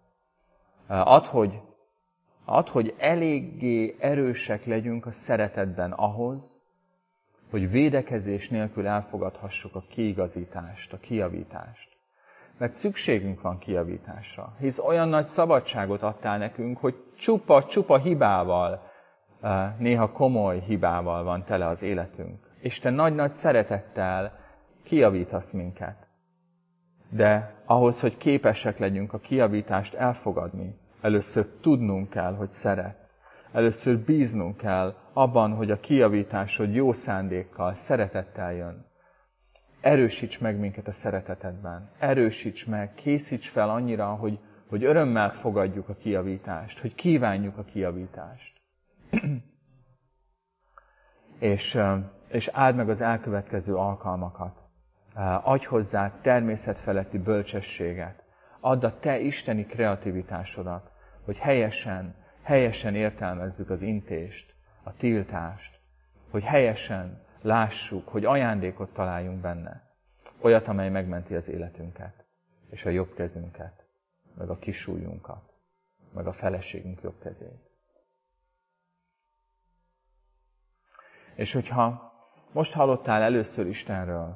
Add, hogy eléggé erősek legyünk a szeretetben ahhoz, hogy védekezés nélkül elfogadhassuk a kiigazítást, a kijavítást. Mert szükségünk van kijavításra. Hisz olyan nagy szabadságot adtál nekünk, hogy csupa hibával, néha komoly hibával van tele az életünk. És te nagy-nagy szeretettel kijavítasz minket. De ahhoz, hogy képesek legyünk a kijavítást elfogadni, először tudnunk kell, hogy szeretsz. Először bíznunk kell abban, hogy a kijavításod jó szándékkal, szeretettel jön. Erősíts meg minket a szeretetedben. Erősíts meg, készíts fel annyira, hogy örömmel fogadjuk a kijavítást, hogy kívánjuk a kijavítást. És áld meg az elkövetkező alkalmakat. Adj hozzá természetfeletti bölcsességet. Add a te isteni kreativitásodat, hogy helyesen értelmezzük az intést, a tiltást, hogy helyesen lássuk, hogy ajándékot találjunk benne. Olyat, amely megmenti az életünket, és a jobb kezünket, meg a kisújunkat, meg a feleségünk jobb kezét. És hogyha most hallottál először Istenről,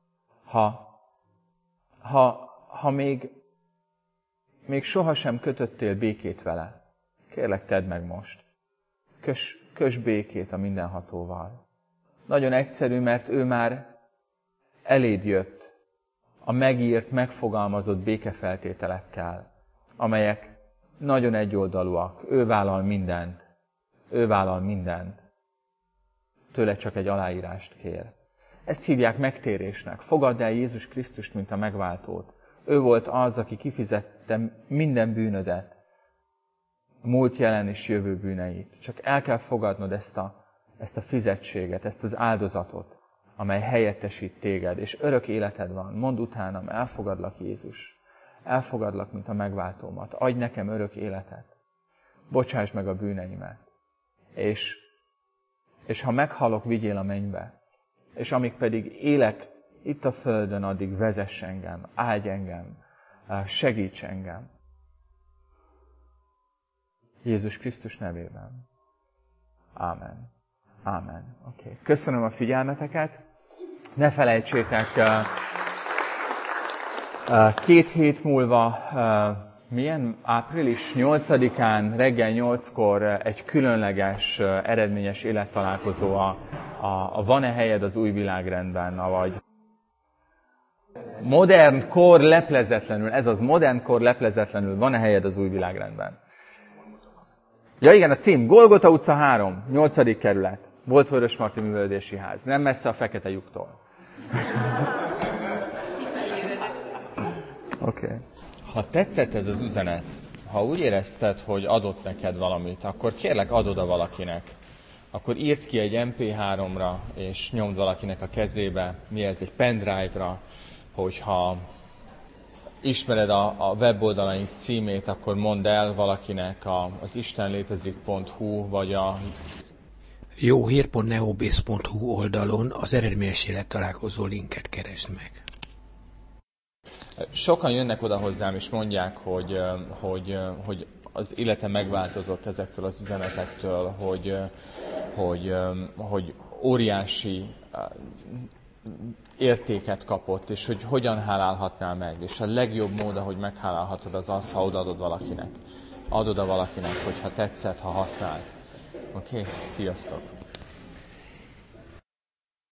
ha még sohasem kötöttél békét vele, kérlek, tedd meg most. Köss békét a mindenhatóval. Nagyon egyszerű, mert ő már eléd jött a megírt, megfogalmazott békefeltételekkel, amelyek nagyon egyoldalúak. Ő vállal mindent. Tőle csak egy aláírást kér. Ezt hívják megtérésnek. Fogadd el Jézus Krisztust, mint a megváltót. Ő volt az, aki kifizette minden bűnödet, a múlt, jelen és jövő bűneit. Csak el kell fogadnod ezt a fizetséget, ezt az áldozatot, amely helyettesít téged, és örök életed van. Mondd utánam, elfogadlak Jézus. Elfogadlak, mint a megváltómat. Adj nekem örök életet. Bocsásd meg a bűneimet. És ha meghalok, vigyél a mennybe. És amíg pedig élek itt a földön, addig vezess engem, áldj engem, segíts engem. Jézus Krisztus nevében. Ámen. Ámen. Okay. Köszönöm a figyelmeteket. Ne felejtsétek, 2 hét múlva, április 8-án reggel 8-kor egy különleges, eredményes élettalálkozó a Van-e helyed az új világrendben, avagy modern kor leplezetlenül, ez az modern kor leplezetlenül, van-e helyed az új világrendben? Ja igen, a cím, Golgota utca 3, 8. kerület. Volt Vörösmarty Művelődési Ház, nem messze a Fekete lyuktól. Oké.
Ha tetszett ez az üzenet, ha úgy érezted, hogy adott neked valamit, akkor kérlek add oda valakinek. Akkor írd ki egy MP3-ra, és nyomd valakinek a kezébe, mi ez, egy pendrive-ra, hogyha ismered a weboldalaink címét, akkor mondd el valakinek az istenlétezik.hu, vagy a
jóhír.neobase.hu oldalon az eredményes élettalálkozó linket keresd meg.
Sokan jönnek oda hozzám, és mondják, hogy az élete megváltozott ezektől az üzenetektől, hogy óriási értéket kapott, és hogy hogyan hálálhatnál meg. És a legjobb mód, ahogy meghálálhatod, az, ha odaadod valakinek. Add oda valakinek, hogyha tetszett, ha használt. Oké? Sziasztok!